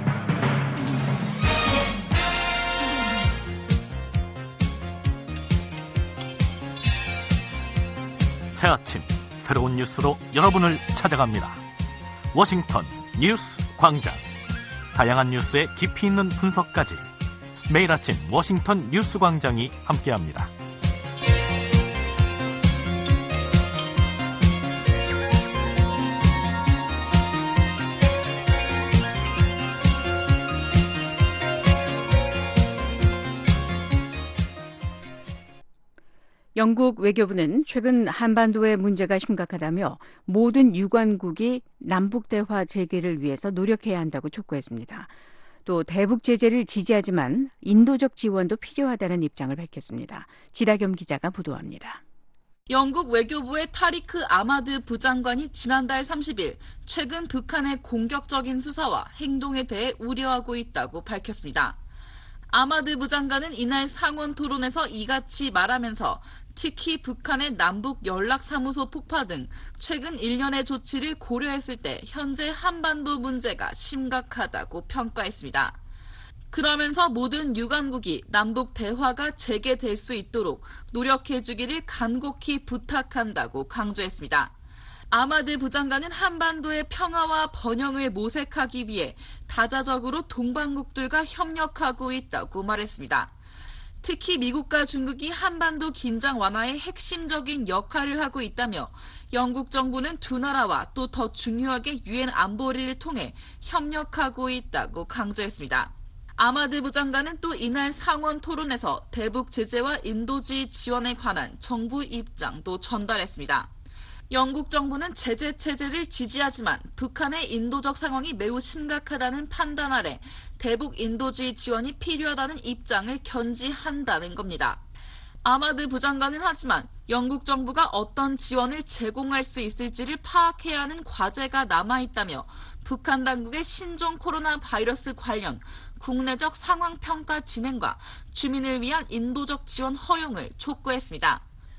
[SPEAKER 2] 새 아침 새로운 뉴스로 여러분을 찾아갑니다. 워싱턴 뉴스 광장. 다양한 뉴스의 깊이 있는 분석까지 매일 아침 워싱턴 뉴스 광장이 함께합니다.
[SPEAKER 3] 영국 외교부는 최근 한반도의 문제가 심각하다며 모든 유관국이 남북대화 재개를 위해서 노력해야 한다고 촉구했습니다. 또 대북 제재를 지지하지만 인도적 지원도 필요하다는 입장을 밝혔습니다. 지다겸 기자가 보도합니다.
[SPEAKER 17] 영국 외교부의 타리크 아마드 부장관이 지난달 30일 최근 북한의 공격적인 수사와 행동에 대해 우려하고 있다고 밝혔습니다. 아마드 부장관은 이날 상원 토론에서 이같이 말하면서 특히 북한의 남북 연락사무소 폭파 등 최근 일련의 조치를 고려했을 때 현재 한반도 문제가 심각하다고 평가했습니다. 그러면서 모든 유관국이 남북 대화가 재개될 수 있도록 노력해주기를 간곡히 부탁한다고 강조했습니다. 아마드 부장관은 한반도의 평화와 번영을 모색하기 위해 다자적으로 동반국들과 협력하고 있다고 말했습니다. 특히 미국과 중국이 한반도 긴장 완화에 핵심적인 역할을 하고 있다며 영국 정부는 두 나라와 또 더 중요하게 유엔 안보리를 통해 협력하고 있다고 강조했습니다. 아마드 부장관은 또 이날 상원 토론에서 대북 제재와 인도주의 지원에 관한 정부 입장도 전달했습니다. 영국 정부는 제재 체제를 지지하지만 북한의 인도적 상황이 매우 심각하다는 판단 아래 대북 인도주의 지원이 필요하다는 입장을 견지한다는 겁니다. 아마드 부장관은 하지만 영국 정부가 어떤 지원을 제공할 수 있을지를 파악해야 하는 과제가 남아있다며 북한 당국의 신종 코로나 바이러스 관련 국내적 상황 평가 진행과 주민을 위한 인도적 지원 허용을 촉구했습니다.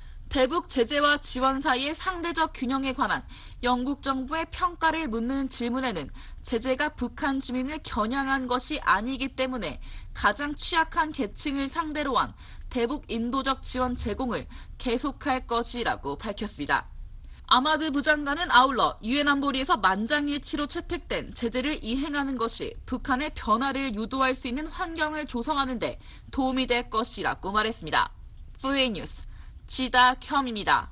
[SPEAKER 17] 대북 제재와 지원 사이의 상대적 균형에 관한 영국 정부의 평가를 묻는 질문에는 제재가 북한 주민을 겨냥한 것이 아니기 때문에 가장 취약한 계층을 상대로 한 대북 인도적 지원 제공을 계속할 것이라고 밝혔습니다. 아마드 부장관은 아울러 유엔 안보리에서 만장일치로 채택된 제재를 이행하는 것이 북한의 변화를 유도할 수 있는 환경을 조성하는 데 도움이 될 것이라고 말했습니다. VOA 뉴스 지다겸입니다.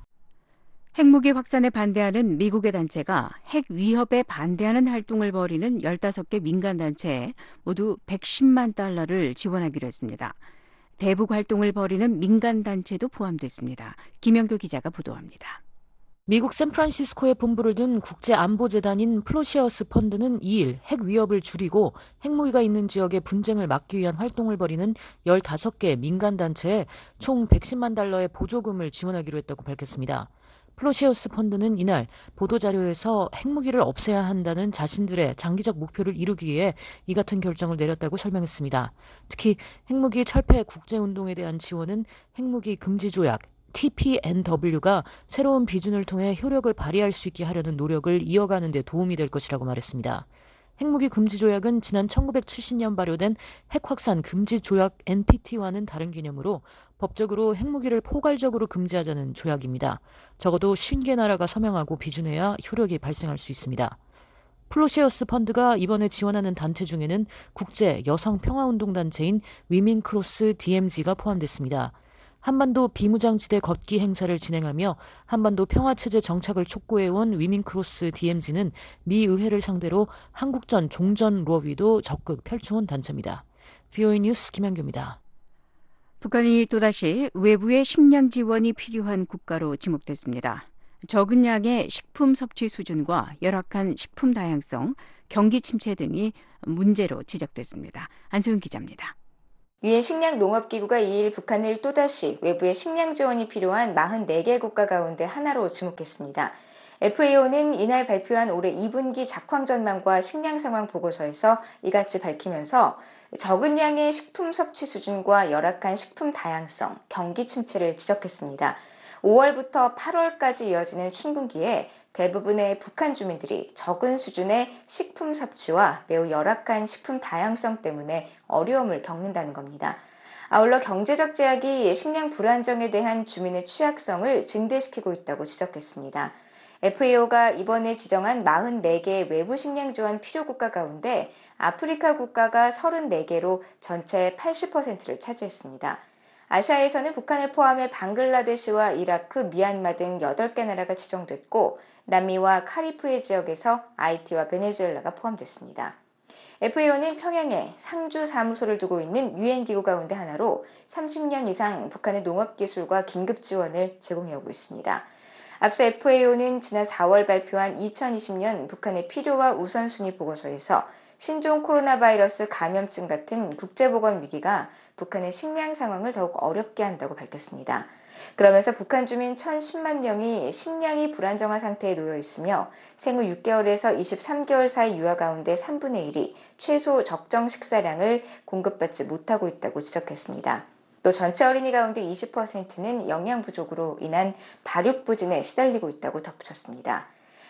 [SPEAKER 3] 핵무기 확산에 반대하는 미국의 단체가 핵 위협에 반대하는 활동을 벌이는 15개 민간단체에 모두 $110만 달러를 지원하기로 했습니다. 대북 활동을 벌이는 민간단체도 포함됐습니다. 김영교 기자가 보도합니다.
[SPEAKER 5] 미국 샌프란시스코에 본부를 둔 국제안보재단인 플로시어스 펀드는 2일 핵 위협을 줄이고 핵무기가 있는 지역의 분쟁을 막기 위한 활동을 벌이는 15개 민간단체에 총 $110만 달러의 보조금을 지원하기로 했다고 밝혔습니다. 플로시어스 펀드는 이날 보도자료에서 핵무기를 없애야 한다는 자신들의 장기적 목표를 이루기 위해 이 같은 결정을 내렸다고 설명했습니다. 특히 핵무기 철폐 국제운동에 대한 지원은 핵무기 금지 조약 TPNW가 새로운 비준을 통해 효력을 발휘할 수 있게 하려는 노력을 이어가는 데 도움이 될 것이라고 말했습니다. 핵무기 금지 조약은 지난 1970년 발효된 핵확산 금지 조약 NPT와는 다른 개념으로 법적으로 핵무기를 포괄적으로 금지하자는 조약입니다. 적어도 50개 나라가 서명하고 비준해야 효력이 발생할 수 있습니다. 플로시어스 펀드가 이번에 지원하는 단체 중에는 국제 여성 평화운동단체인 위민크로스 DMZ가 포함됐습니다. 한반도 비무장지대 걷기 행사를 진행하며 한반도 평화체제 정착을 촉구해온 위민크로스 DMZ는 미 의회를 상대로 한국전 종전 로비도 적극 펼쳐온 단체입니다. VOA 뉴스 김한규입니다.
[SPEAKER 3] 북한이 또다시 외부의 식량 지원이 필요한 국가로 지목됐습니다. 적은 양의 식품 섭취 수준과 열악한 식품 다양성, 경기 침체 등이 문제로 지적됐습니다. 안소영 기자입니다.
[SPEAKER 18] 유엔 식량농업기구가 2일 북한을 또다시 외부의 식량 지원이 필요한 44개 국가 가운데 하나로 지목했습니다. FAO는 이날 발표한 올해 2분기 작황 전망과 식량 상황 보고서에서 이같이 밝히면서 적은 양의 식품 섭취 수준과 열악한 식품 다양성, 경기 침체를 지적했습니다. 5월부터 8월까지 이어지는 춘분기에 대부분의 북한 주민들이 적은 수준의 식품 섭취와 매우 열악한 식품 다양성 때문에 어려움을 겪는다는 겁니다. 아울러 경제적 제약이 식량 불안정에 대한 주민의 취약성을 증대시키고 있다고 지적했습니다. FAO가 이번에 지정한 44개의 외부 식량 지원 필요 국가 가운데 아프리카 국가가 34개로 전체의 80%를 차지했습니다. 아시아에서는 북한을 포함해 방글라데시와 이라크, 미얀마 등 8개 나라가 지정됐고 남미와 카리프해 지역에서 하이티와 베네수엘라가 포함됐습니다. FAO는 평양에 상주 사무소를 두고 있는 유엔기구 가운데 하나로 30년 이상 북한의 농업기술과 긴급 지원을 제공해오고 있습니다. 앞서 FAO는 지난 4월 발표한 2020년 북한의 필요와 우선순위 보고서에서 신종 코로나 바이러스 감염증 같은 국제보건 위기가 북한의 식량 상황을 더욱 어렵게 한다고 밝혔습니다. 그러면서 북한 주민 1,010만 명이 식량이 불안정한 상태에 놓여 있으며 생후 6개월에서 23개월 사이 유아 가운데 3분의 1이 최소 적정 식사량을 공급받지 못하고 있다고 지적했습니다. 또 전체 어린이 가운데 20%는 영양 부족으로 인한 발육부진에 시달리고 있다고 덧붙였습니다.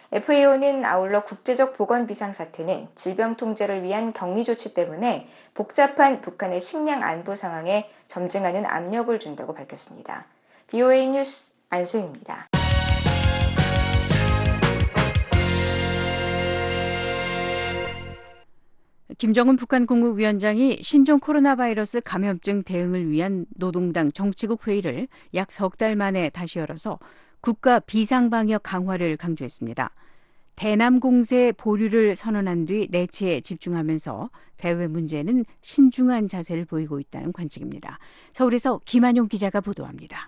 [SPEAKER 18] FAO는 아울러 국제적 보건 비상사태는 질병 통제를 위한 격리 조치 때문에 복잡한 북한의 식량 안보 상황에 점증하는 압력을 준다고 밝혔습니다. VOA 뉴스 안소영입니다.
[SPEAKER 3] 김정은 북한 국무위원장이 신종 코로나 바이러스 감염증 대응을 위한 노동당 정치국 회의를 약 석 달 만에 다시 열어서 국가 비상방역 강화를 강조했습니다. 대남 공세 보류를 선언한 뒤 내치에 집중하면서 대외 문제는 신중한 자세를 보이고 있다는 관측입니다. 서울에서 김한용 기자가 보도합니다.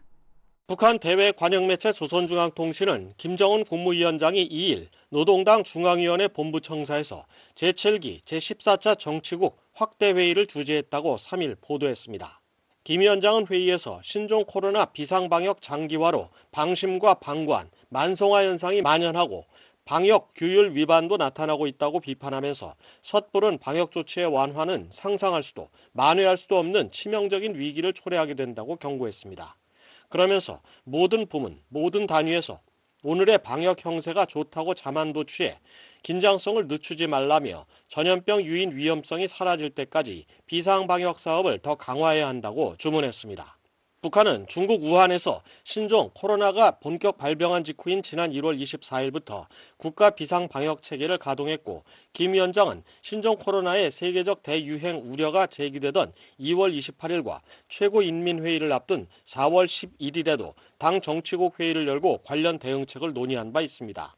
[SPEAKER 10] 북한 대외 관영매체 조선중앙통신은 김정은 국무위원장이 2일 노동당 중앙위원회 본부청사에서 제7기 제14차 정치국 확대회의를 주재했다고 3일 보도했습니다. 김 위원장은 회의에서 신종 코로나 비상방역 장기화로 방심과 방관, 만성화 현상이 만연하고 방역 규율 위반도 나타나고 있다고 비판하면서 섣부른 방역 조치의 완화는 상상할 수도 만회할 수도 없는 치명적인 위기를 초래하게 된다고 경고했습니다. 그러면서 모든 부문, 모든 단위에서 오늘의 방역 형세가 좋다고 자만도 취해 긴장성을 늦추지 말라며 전염병 유인 위험성이 사라질 때까지 비상방역 사업을 더 강화해야 한다고 주문했습니다. 북한은 중국 우한에서 신종 코로나가 본격 발병한 직후인 지난 1월 24일부터 국가 비상방역 체계를 가동했고 김 위원장은 신종 코로나의 세계적 대유행 우려가 제기되던 2월 28일과 최고인민회의를 앞둔 4월 11일에도 당 정치국 회의를 열고 관련 대응책을 논의한 바 있습니다.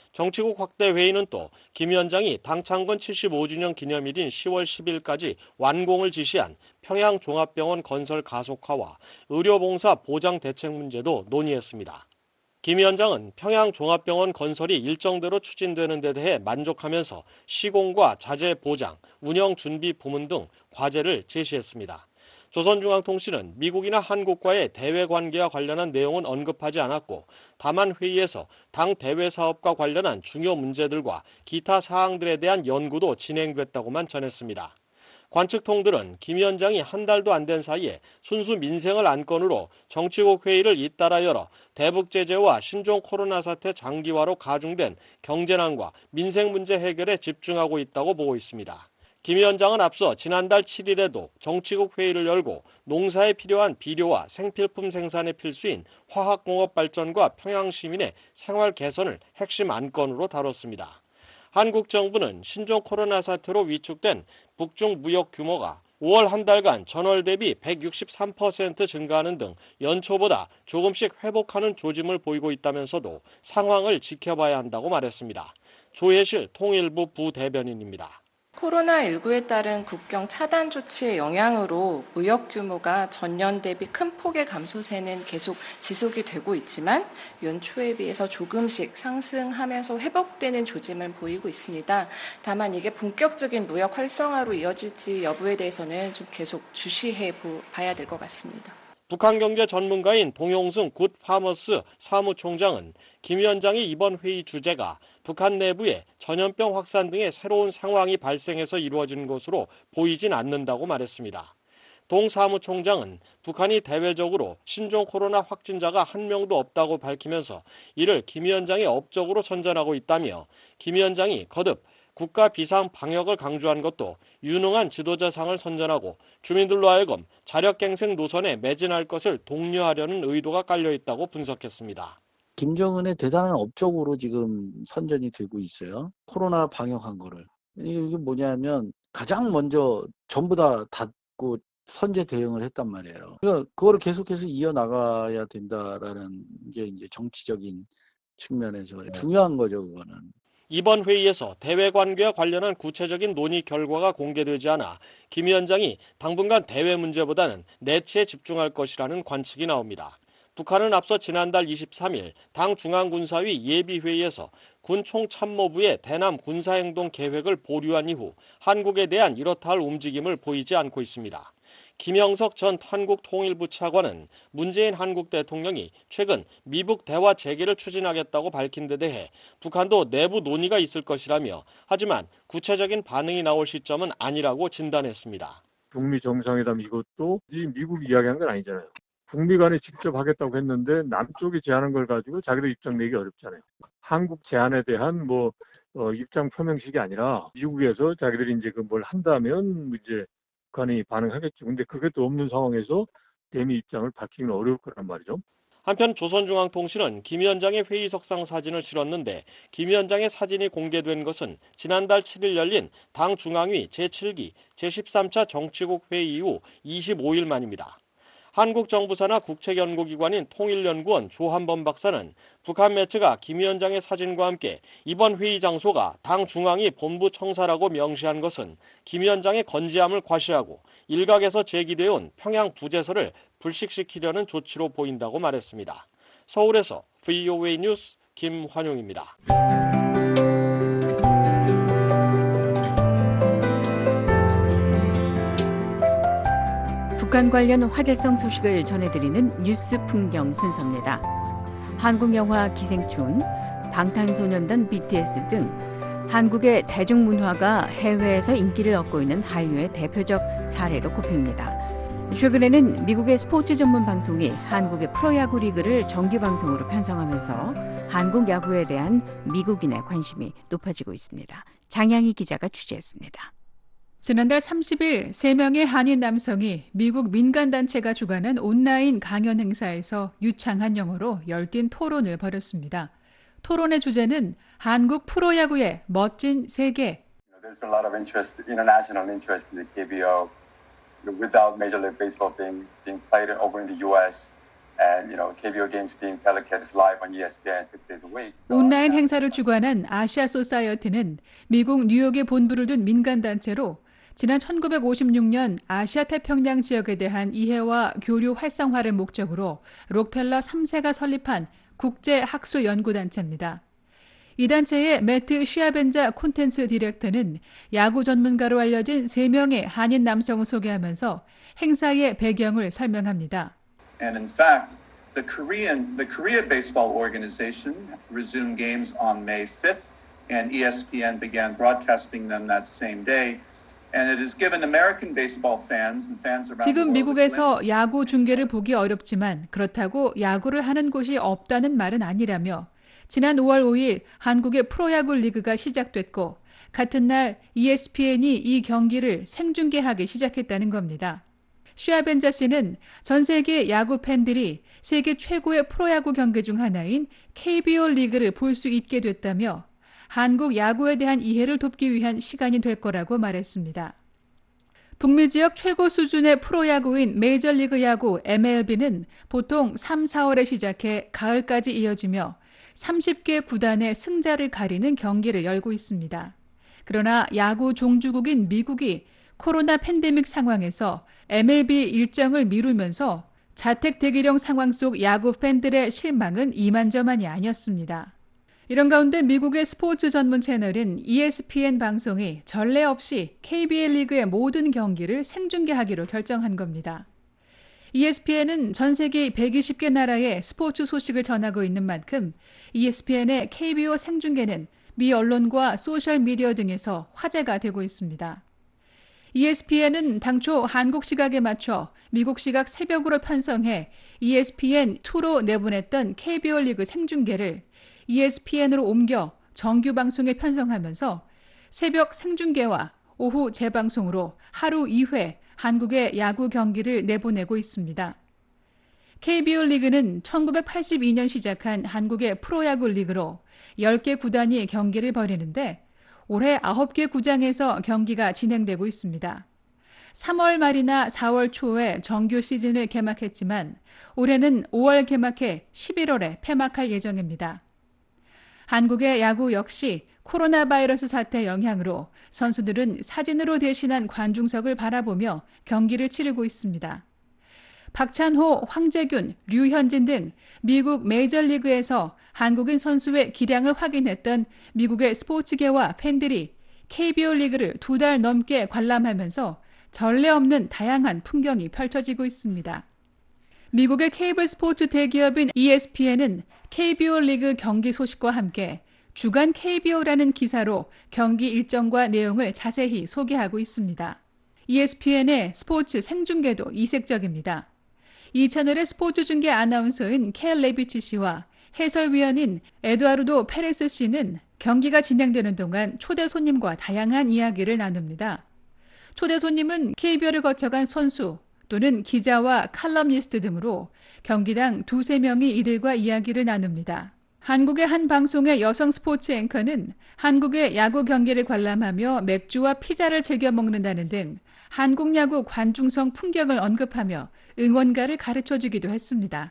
[SPEAKER 10] 정치국 확대 회의는 또 김 위원장이 당 창건 75주년 기념일인 10월 10일까지 완공을 지시한 평양종합병원 건설 가속화와 의료봉사 보장 대책 문제도 논의했습니다. 김 위원장은 평양종합병원 건설이 일정대로 추진되는 데 대해 만족하면서 시공과 자재 보장, 운영 준비 부문 등 과제를 제시했습니다. 조선중앙통신은 미국이나 한국과의 대외 관계와 관련한 내용은 언급하지 않았고 다만 회의에서 당 대외 사업과 관련한 중요 문제들과 기타 사항들에 대한 연구도 진행됐다고만 전했습니다. 관측통들은 김 위원장이 한 달도 안 된 사이에 순수 민생을 안건으로 정치국 회의를 잇따라 열어 대북 제재와 신종 코로나 사태 장기화로 가중된 경제난과 민생 문제 해결에 집중하고 있다고 보고 있습니다. 김 위원장은 앞서 지난달 7일에도 정치국 회의를 열고 농사에 필요한 비료와 생필품 생산에 필수인 화학공업 발전과 평양 시민의 생활 개선을 핵심 안건으로 다뤘습니다. 한국 정부는 신종 코로나 사태로 위축된 북중 무역 규모가 5월 한 달간 전월 대비 163% 증가하는 등 연초보다 조금씩 회복하는 조짐을 보이고 있다면서도 상황을 지켜봐야 한다고 말했습니다. 조혜실 통일부 부대변인입니다.
[SPEAKER 19] 코로나19에 따른 국경 차단 조치의 영향으로 무역 규모가 전년 대비 큰 폭의 감소세는 계속 지속이 되고 있지만 연초에 비해서 조금씩 상승하면서 회복되는 조짐을 보이고 있습니다. 다만 이게 본격적인 무역 활성화로 이어질지 여부에 대해서는 좀 계속 주시해 봐야 될 것 같습니다.
[SPEAKER 10] 북한 경제 전문가인 동용승 굿파머스 사무총장은 김 위원장의 이번 회의 주제가 북한 내부에 전염병 확산 등의 새로운 상황이 발생해서 이루어진 것으로 보이진 않는다고 말했습니다. 동 사무총장은 북한이 대외적으로 신종 코로나 확진자가 한 명도 없다고 밝히면서 이를 김 위원장의 업적으로 선전하고 있다며 김 위원장이 거듭 국가 비상 방역을 강조한 것도 유능한 지도자상을 선전하고 주민들로 하여금 자력갱생 노선에 매진할 것을 독려하려는 의도가 깔려 있다고 분석했습니다.
[SPEAKER 20] 김정은의 대단한 업적으로 지금 선전이 되고 있어요. 코로나 방역한 거를. 이게 뭐냐면 가장 먼저 전부 다 닫고 선제 대응을 했단 말이에요. 그러니까 그거를 계속해서 이어나가야 된다라는 게 이제 정치적인 측면에서 중요한 거죠, 그거는.
[SPEAKER 10] 이번 회의에서 대외 관계와 관련한 구체적인 논의 결과가 공개되지 않아 김 위원장이 당분간 대외 문제보다는 내치에 집중할 것이라는 관측이 나옵니다. 북한은 앞서 지난달 23일 당 중앙군사위 예비회의에서 군 총참모부의 대남 군사행동 계획을 보류한 이후 한국에 대한 이렇다 할 움직임을 보이지 않고 있습니다. 김영석 전 한국통일부 차관은 문재인 한국 대통령이 최근 미북 대화 재개를 추진하겠다고 밝힌 데 대해 북한도 내부 논의가 있을 것이라며 하지만 구체적인 반응이 나올 시점은 아니라고 진단했습니다.
[SPEAKER 21] 북미 정상회담 이것도 미국이 이야기한 건 아니잖아요. 북미 간에 직접 하겠다고 했는데 남쪽이 제안한 걸 가지고 자기들 입장 내기 어렵잖아요. 한국 제안에 대한 입장 표명식이 아니라 미국에서 자기들이 이제 뭘 한다면 이제 북한이 반응하겠죠. 근데 그게 또 없는 상황에서 대미 입장을 밝히기는 어려울 거란 말이죠.
[SPEAKER 10] 한편 조선중앙통신은 김 위원장의 회의석상 사진을 실었는데 김 위원장의 사진이 공개된 것은 지난달 7일 열린 당 중앙위 제7기 제13차 정치국 회의 이후 25일 만입니다. 한국 정부사나 국책연구기관인 통일연구원 조한범 박사는 북한 매체가 김 위원장의 사진과 함께 이번 회의 장소가 당 중앙위 본부 청사라고 명시한 것은 김 위원장의 건재함을 과시하고 일각에서 제기되어온 평양 부재설을 불식시키려는 조치로 보인다고 말했습니다. 서울에서 VOA 뉴스 김환용입니다.
[SPEAKER 3] 북한 관련 화제성 소식을 전해드리는 뉴스 풍경 순서입니다. 한국 영화 기생충, 방탄소년단 BTS 등 한국의 대중문화가 해외에서 인기를 얻고 있는 한류의 대표적 사례로 꼽힙니다. 최근에는 미국의 스포츠 전문 방송이 한국의 프로야구 리그를 정규방송으로 편성하면서 한국 야구에 대한 미국인의 관심이 높아지고 있습니다. 장양희 기자가 취재했습니다.
[SPEAKER 22] 지난달 30일 3명의 한인 남성이 미국 민간단체가 주관한 온라인 강연 행사에서 유창한 영어로 열띤 토론을 벌였습니다. 토론의 주제는 한국 프로야구의 멋진 세계.
[SPEAKER 23] There's a lot of interest, international interest in the KBO without Major League Baseball being played over in the US. And, KBO games being telecast live on ESPN 6 days a week.
[SPEAKER 22] 온라인 행사를 주관한 아시아 소사이어티는 미국 뉴욕에 본부를 둔 민간단체로 지난 1956년 아시아 태평양 지역에 대한 이해와 교류 활성화를 목적으로 록펠러 3세가 설립한 국제학술연구단체입니다. 이 단체의 매트 쉬아벤자 콘텐츠 디렉터는 야구 전문가로 알려진 3명의 한인 남성을 소개하면서 행사의 배경을 설명합니다.
[SPEAKER 24] And in fact, the Korea Baseball Organization resumed games on May 5th, and ESPN began broadcasting them that same day. And it has given American baseball fans and fans around the
[SPEAKER 22] 지금
[SPEAKER 24] world a
[SPEAKER 22] 미국에서
[SPEAKER 24] glimpse.
[SPEAKER 22] 야구 중계를 보기 어렵지만 그렇다고 야구를 하는 곳이 없다는 말은 아니라며 지난 5월 5일 한국의 프로야구 리그가 시작됐고 같은 날 ESPN이 이 경기를 생중계하기 시작했다는 겁니다. 슈아벤자 씨는 전 세계 야구 팬들이 세계 최고의 프로야구 경기 중 하나인 KBO 리그를 볼 수 있게 됐다며 한국 야구에 대한 이해를 돕기 위한 시간이 될 거라고 말했습니다. 북미 지역 최고 수준의 프로야구인 메이저리그 야구 MLB는 보통 3, 4월에 시작해 가을까지 이어지며 30개 구단의 승자를 가리는 경기를 열고 있습니다. 그러나 야구 종주국인 미국이 코로나 팬데믹 상황에서 MLB 일정을 미루면서 자택 대기령 상황 속 야구 팬들의 실망은 이만저만이 아니었습니다. 이런 가운데 미국의 스포츠 전문 채널인 ESPN 방송이 전례 없이 KBL 리그의 모든 경기를 생중계하기로 결정한 겁니다. ESPN은 전 세계 120개 나라의 스포츠 소식을 전하고 있는 만큼 ESPN의 KBO 생중계는 미 언론과 소셜미디어 등에서 화제가 되고 있습니다. ESPN은 당초 한국 시각에 맞춰 미국 시각 새벽으로 편성해 ESPN2로 내보냈던 KBO 리그 생중계를 ESPN으로 옮겨 정규 방송에 편성하면서 새벽 생중계와 오후 재방송으로 하루 2회 한국의 야구 경기를 내보내고 있습니다. KBO 리그는 1982년 시작한 한국의 프로야구 리그로 10개 구단이 경기를 벌이는데 올해 9개 구장에서 경기가 진행되고 있습니다. 3월 말이나 4월 초에 정규 시즌을 개막했지만 올해는 5월 개막해 11월에 폐막할 예정입니다. 한국의 야구 역시 코로나 바이러스 사태 영향으로 선수들은 사진으로 대신한 관중석을 바라보며 경기를 치르고 있습니다. 박찬호, 황재균, 류현진 등 미국 메이저리그에서 한국인 선수의 기량을 확인했던 미국의 스포츠계와 팬들이 KBO 리그를 2달 넘게 관람하면서 전례 없는 다양한 풍경이 펼쳐지고 있습니다. 미국의 케이블 스포츠 대기업인 ESPN은 KBO 리그 경기 소식과 함께 주간 KBO라는 기사로 경기 일정과 내용을 자세히 소개하고 있습니다. ESPN의 스포츠 생중계도 이색적입니다. 이 채널의 스포츠 중계 아나운서인 켈 레비치 씨와 해설위원인 에두아르도 페레스 씨는 경기가 진행되는 동안 초대 손님과 다양한 이야기를 나눕니다. 초대 손님은 KBO를 거쳐간 선수 또는 기자와 칼럼니스트 등으로 경기당 2-3명이 이들과 이야기를 나눕니다. 한국의 한 방송의 여성 스포츠 앵커는 한국의 야구 경기를 관람하며 맥주와 피자를 즐겨 먹는다는 등 한국 야구 관중석 풍경을 언급하며 응원가를 가르쳐주기도 했습니다.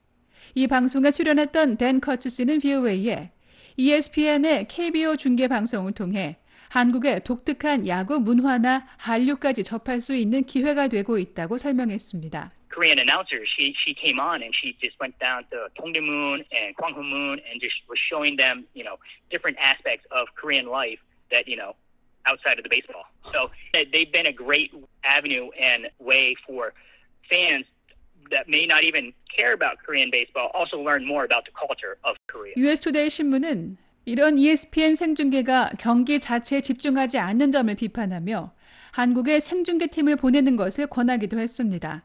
[SPEAKER 22] 이 방송에 출연했던 댄 커츠 씨는 VOA에 ESPN의 KBO 중계 방송을 통해 한국의 독특한 야구 문화나 한류까지 접할 수 있는 기회가 되고 있다고 설명했습니다.
[SPEAKER 1] Korean announcer, she came on and she just went down to Dongdaemun and Gwanghwamun and just was showing them, different aspects of Korean life that, outside of the baseball. So they've been a great avenue and way for fans that may not even care about Korean baseball also learn more about the culture of Korea.
[SPEAKER 22] US Today 신문은 이런 ESPN 생중계가 경기 자체에 집중하지 않는 점을 비판하며 한국의 생중계팀을 보내는 것을 권하기도 했습니다.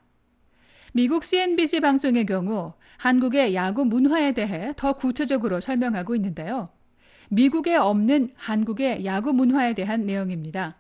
[SPEAKER 22] 미국 CNBC 방송의 경우 한국의 야구 문화에 대해 더 구체적으로 설명하고 있는데요. 미국에 없는 한국의 야구 문화에 대한 내용입니다.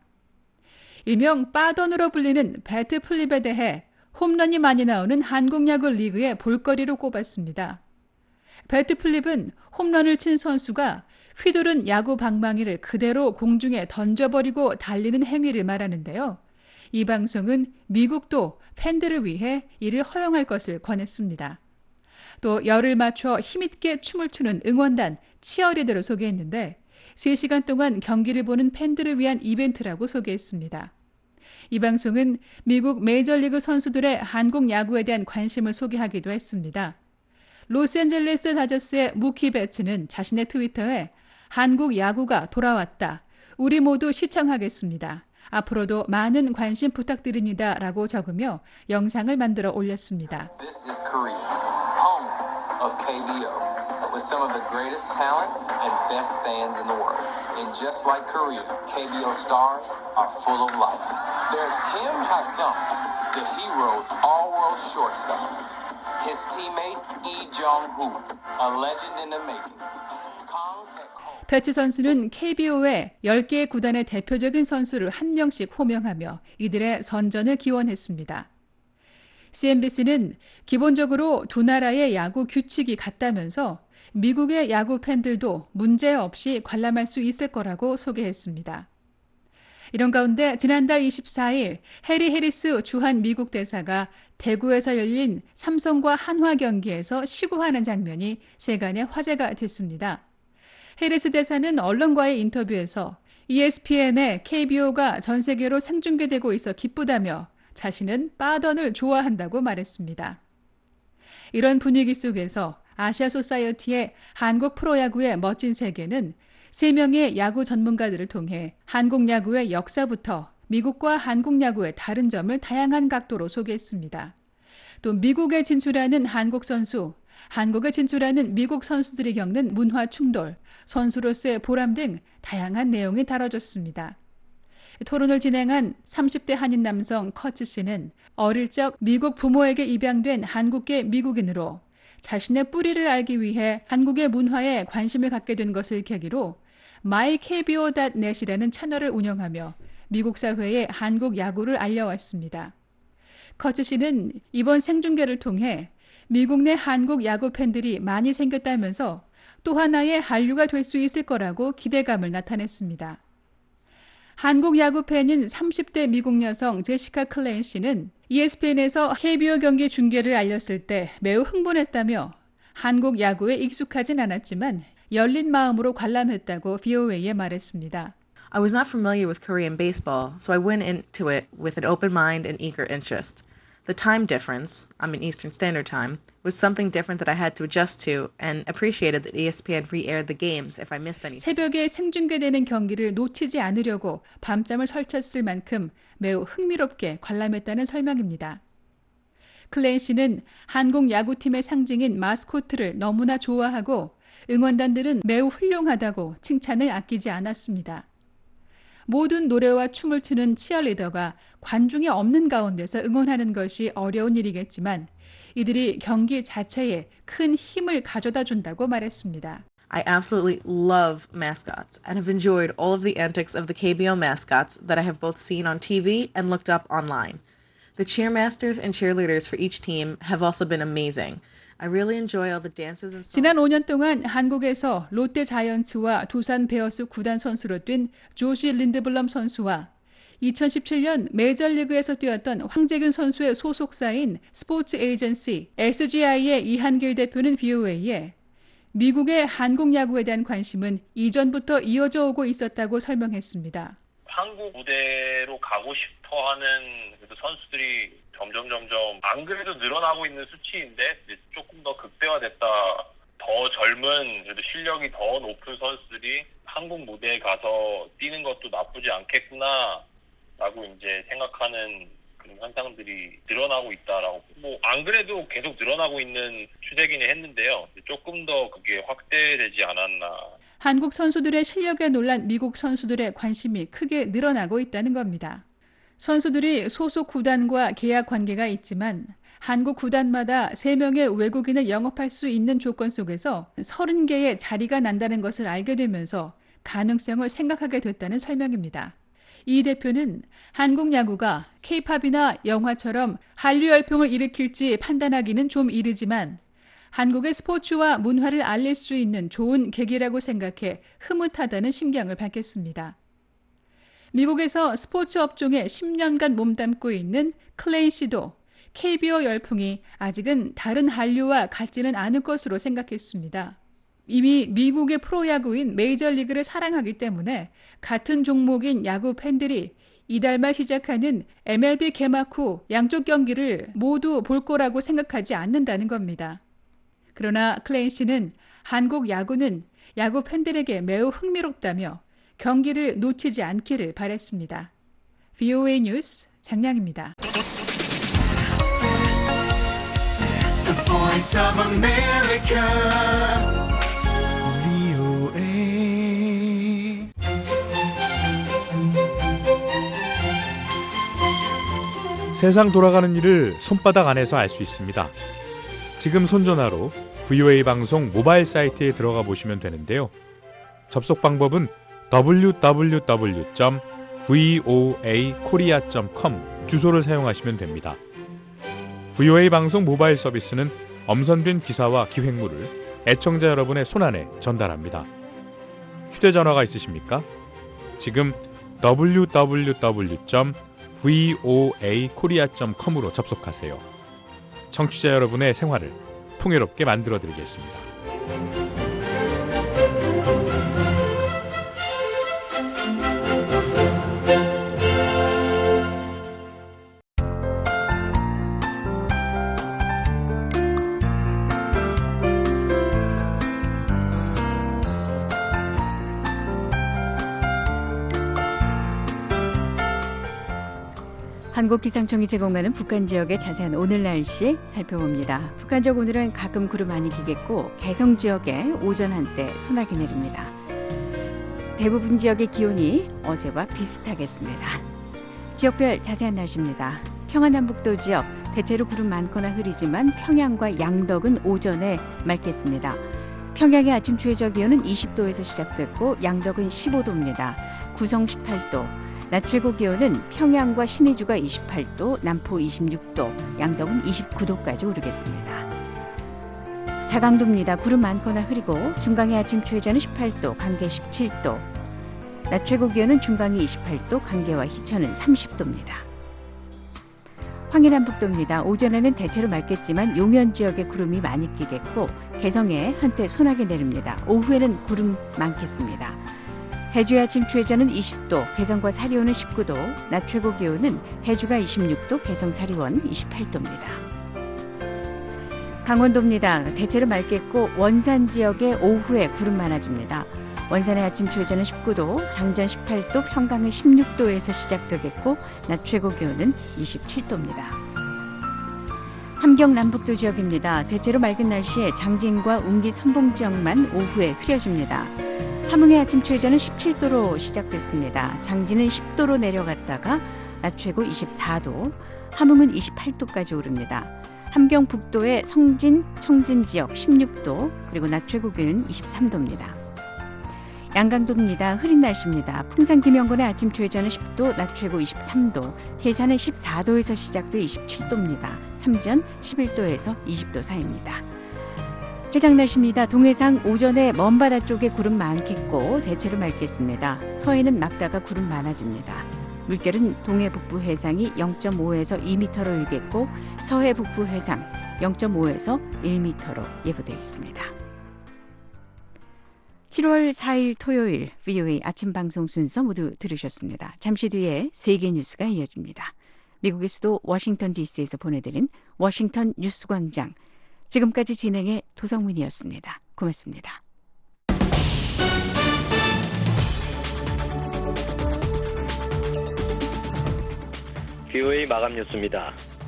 [SPEAKER 22] 일명 빠던으로 불리는 배트 플립에 대해 홈런이 많이 나오는 한국 야구 리그의 볼거리로 꼽았습니다. 배트 플립은 홈런을 친 선수가 휘두른 야구 방망이를 그대로 공중에 던져버리고 달리는 행위를 말하는데요. 이 방송은 미국도 팬들을 위해 이를 허용할 것을 권했습니다. 또 열을 맞춰 힘있게 춤을 추는 응원단 치어리더를 소개했는데 3시간 동안 경기를 보는 팬들을 위한 이벤트라고 소개했습니다. 이 방송은 미국 메이저리그 선수들의 한국 야구에 대한 관심을 소개하기도 했습니다. 로스앤젤레스 다저스의 무키 베츠는 자신의 트위터에 한국 야구가 돌아왔다. 우리 모두 시청하겠습니다. 앞으로도 많은 관심 부탁드립니다. 라고 적으며 영상을 만들어 올렸습니다.
[SPEAKER 6] This is Korea, home of KBO.
[SPEAKER 4] with some of the greatest talent and best fans in the world. And just like Korea, KBO stars are full of life. There's Kim Ha-sung, the hero's all-world shortstop. His teammate Lee Jong-woo, a legend in the making.
[SPEAKER 22] 패치 선수는 KBO의 10개의 구단의 대표적인 선수를 한 명씩 호명하며 이들의 선전을 기원했습니다. CNBC는 기본적으로 두 나라의 야구 규칙이 같다면서 미국의 야구 팬들도 문제없이 관람할 수 있을 거라고 소개했습니다. 이런 가운데 지난달 24일 해리 해리스 주한 미국 대사가 대구에서 열린 삼성과 한화 경기에서 시구하는 장면이 세간의 화제가 됐습니다. 해리스 대사는 언론과의 인터뷰에서 ESPN의 KBO가 전 세계로 생중계되고 있어 기쁘다며 자신은 빠던을 좋아한다고 말했습니다. 이런 분위기 속에서 아시아 소사이어티의 한국 프로야구의 멋진 세계는 3명의 야구 전문가들을 통해 한국 야구의 역사부터 미국과 한국 야구의 다른 점을 다양한 각도로 소개했습니다. 또 미국에 진출하는 한국 선수, 한국에 진출하는 미국 선수들이 겪는 문화 충돌, 선수로서의 보람 등 다양한 내용이 다뤄졌습니다. 토론을 진행한 30대 한인 남성 커츠 씨는 어릴 적 미국 부모에게 입양된 한국계 미국인으로 자신의 뿌리를 알기 위해 한국의 문화에 관심을 갖게 된 것을 계기로 mykbo.net이라는 채널을 운영하며 미국 사회에 한국 야구를 알려왔습니다. 커츠 씨는 이번 생중계를 통해 미국 내 한국 야구 팬들이 많이 생겼다면서 또 하나의 한류가 될 수 있을 거라고 기대감을 나타냈습니다. 한국 야구 팬인 30대 미국 여성 제시카 클레인 씨는 ESPN에서 KBO 경기 중계를 알렸을 때 매우 흥분했다며 한국 야구에 익숙하진 않았지만 열린 마음으로 관람했다고 VOA에 말했습니다.
[SPEAKER 6] I was not familiar with Korean baseball, so I went into it with an open mind and eager interest. The time difference, I'm in Eastern Standard Time, was something different that I had to adjust to and appreciated that ESPN re-aired the games if I missed anything.
[SPEAKER 22] 새벽에 생중계되는 경기를 놓치지 않으려고 밤잠을 설쳤을 만큼 매우 흥미롭게 관람했다는 설명입니다. 클레인 씨는 한국 야구팀의 상징인 마스코트를 너무나 좋아하고 응원단들은 매우 훌륭하다고 칭찬을 아끼지 않았습니다. 모든 노래와 춤을 추는 치어리더가 관중이 없는 가운데서 응원하는 것이 어려운 일이겠지만 이들이 경기 자체에 큰 힘을 가져다 준다고 말했습니다.
[SPEAKER 6] I absolutely love mascots and have enjoyed all of the antics of the KBO mascots that I have both seen on TV and looked up online. The cheermasters and cheerleaders for each team have also been amazing. I really enjoy all the dances and songs.
[SPEAKER 22] 지난 5년 동안 한국에서 롯데 자이언츠와 두산 베어스 구단 선수로 뛴 조시 린드블럼 선수와 2017년 메이저리그에서 뛰었던 황재균 선수의 소속사인 스포츠 에이전시 SGI의 이한길 대표는 VOA에 미국의 한국 야구에 대한 관심은 이전부터 이어져 오고 있었다고 설명했습니다.
[SPEAKER 8] 한국 무대로 가고 싶어하는 선수들이 점점 안 그래도 늘어나고 있는 수치인데 조금 더 극대화됐다. 더 젊은 그래도 실력이 더 높은 선수들이 한국 무대에 가서 뛰는 것도 나쁘지 않겠구나라고 이제 생각하는 그런 현상들이 늘어나고 있다라고. 안 그래도 계속 늘어나고 있는 추세기는 했는데요. 조금 더 그게 확대되지 않았나.
[SPEAKER 22] 한국 선수들의 실력에 놀란 미국 선수들의 관심이 크게 늘어나고 있다는 겁니다. 선수들이 소속 구단과 계약 관계가 있지만 한국 구단마다 3명의 외국인을 영업할 수 있는 조건 속에서 30개의 자리가 난다는 것을 알게 되면서 가능성을 생각하게 됐다는 설명입니다. 이 대표는 한국 야구가 K-팝이나 영화처럼 한류 열풍을 일으킬지 판단하기는 좀 이르지만 한국의 스포츠와 문화를 알릴 수 있는 좋은 계기라고 생각해 흐뭇하다는 심경을 밝혔습니다. 미국에서 스포츠 업종에 10년간 몸담고 있는 클레인 씨도 KBO 열풍이 아직은 다른 한류와 같지는 않을 것으로 생각했습니다. 이미 미국의 프로야구인 메이저리그를 사랑하기 때문에 같은 종목인 야구 팬들이 이달 말 시작하는 MLB 개막 후 양쪽 경기를 모두 볼 거라고 생각하지 않는다는 겁니다. 그러나 클레인 씨는 한국 야구는 야구 팬들에게 매우 흥미롭다며 경기를 놓치지 않기를 바랬습니다. VOA 뉴스 장량입니다.
[SPEAKER 9] The Voice of America.
[SPEAKER 7] 세상 돌아가는 일을 손바닥 안에서 알 수 있습니다. 지금 손전화로 VOA 방송 모바일 사이트에 들어가 보시면 되는데요. 접속 방법은 www.voakorea.com 주소를 사용하시면 됩니다. VOA 방송 모바일 서비스는 엄선된 기사와 기획물을 애청자 여러분의 손안에 전달합니다. 휴대전화가 있으십니까? 지금 www.voakorea.com으로 접속하세요. 청취자 여러분의 생활을 풍요롭게 만들어드리겠습니다.
[SPEAKER 3] 한국기상청이 제공하는 북한 지역의 자세한 오늘 날씨 살펴봅니다. 북한 지역 오늘은 가끔 구름 많이 끼겠고 개성 지역에 오전 한때 소나기 내립니다. 대부분 지역의 기온이 어제와 비슷하겠습니다. 지역별 자세한 날씨입니다. 평안남북도 지역 대체로 구름 많거나 흐리지만 평양과 양덕은 오전에 맑겠습니다. 평양의 아침 최저 기온은 20도에서 시작됐고 양덕은 15도입니다. 구성 18도. 낮 최고 기온은 평양과 신의주가 28도, 남포 26도, 양덕은 29도까지 오르겠습니다. 자강도입니다. 구름 많거나 흐리고 중강의 아침 최저는 18도, 강계 17도. 낮 최고 기온은 중강이 28도, 강계와 희천은 30도입니다. 황해남북도입니다. 오전에는 대체로 맑겠지만 용현 지역에 구름이 많이 끼겠고 개성에 한때 소나기 내립니다. 오후에는 구름 많겠습니다. 해주의 아침 최저는 20도, 개성과 사리원은 19도, 낮 최고 기온은 해주가 26도, 개성 사리원 28도입니다. 강원도입니다. 대체로 맑겠고 원산 지역에 오후에 구름 많아집니다. 원산의 아침 최저는 19도, 장전 18도, 평강은 16도에서 시작되겠고 낮 최고 기온은 27도입니다. 함경 남북도 지역입니다. 대체로 맑은 날씨에 장진과 운기 선봉 지역만 오후에 흐려집니다. 함흥의 아침 최저는 17도로 시작됐습니다. 장진은 10도로 내려갔다가 낮 최고 24도, 함흥은 28도까지 오릅니다. 함경 북도의 성진, 청진 지역 16도, 그리고 낮 최고 기온은 23도입니다. 양강도입니다. 흐린 날씨입니다. 풍산 김영건의 아침 최저는 10도, 낮 최고 23도, 해산은 14도에서 시작돼 27도입니다. 삼전 11도에서 20도 사이입니다. 해상 날씨입니다. 동해상 오전에 먼바다 쪽에 구름 많겠고 대체로 맑겠습니다. 서해는 맑다가 구름 많아집니다. 물결은 동해 북부 해상이 0.5에서 2m로 일겠고 서해 북부 해상 0.5에서 1m로 예보되어 있습니다. 7월 4일 토요일 VOA 아침 방송 순서 모두 들으셨습니다. 잠시 뒤에 세계 뉴스가 이어집니다. 미국의 수도 워싱턴 DC에서 보내드린 워싱턴 뉴스광장. 지금까지 진행의 도성민이었습니다. 고맙습니다.
[SPEAKER 9] VOA 마감 뉴스입니다.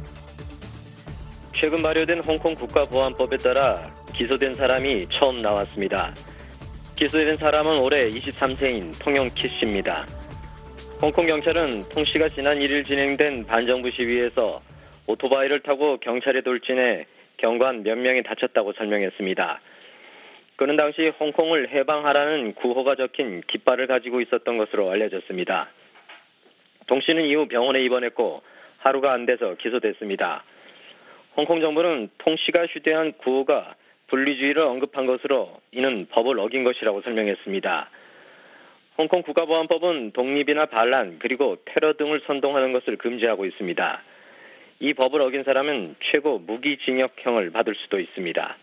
[SPEAKER 9] 최근 발효된 홍콩 국가보안법에 따라 기소된 사람이 처음 나왔습니다. 기소된 사람은 올해 23세인 통영키 씨입니다. 홍콩 경찰은 통 씨가 지난 1일 진행된 반정부 시위에서 오토바이를 타고 경찰에 돌진해 경관 몇 명이 다쳤다고 설명했습니다. 그는 당시 홍콩을 해방하라는 구호가 적힌 깃발을 가지고 있었던 것으로 알려졌습니다. 동 씨는 이후 병원에 입원했고 하루가 안 돼서 기소됐습니다. 홍콩 정부는 통 씨가 휴대한 구호가 분리주의를 언급한 것으로 이는 법을 어긴 것이라고 설명했습니다. 홍콩 국가보안법은 독립이나 반란 그리고 테러 등을 선동하는 것을 금지하고 있습니다. 이 법을 어긴 사람은 최고 무기징역형을 받을 수도 있습니다.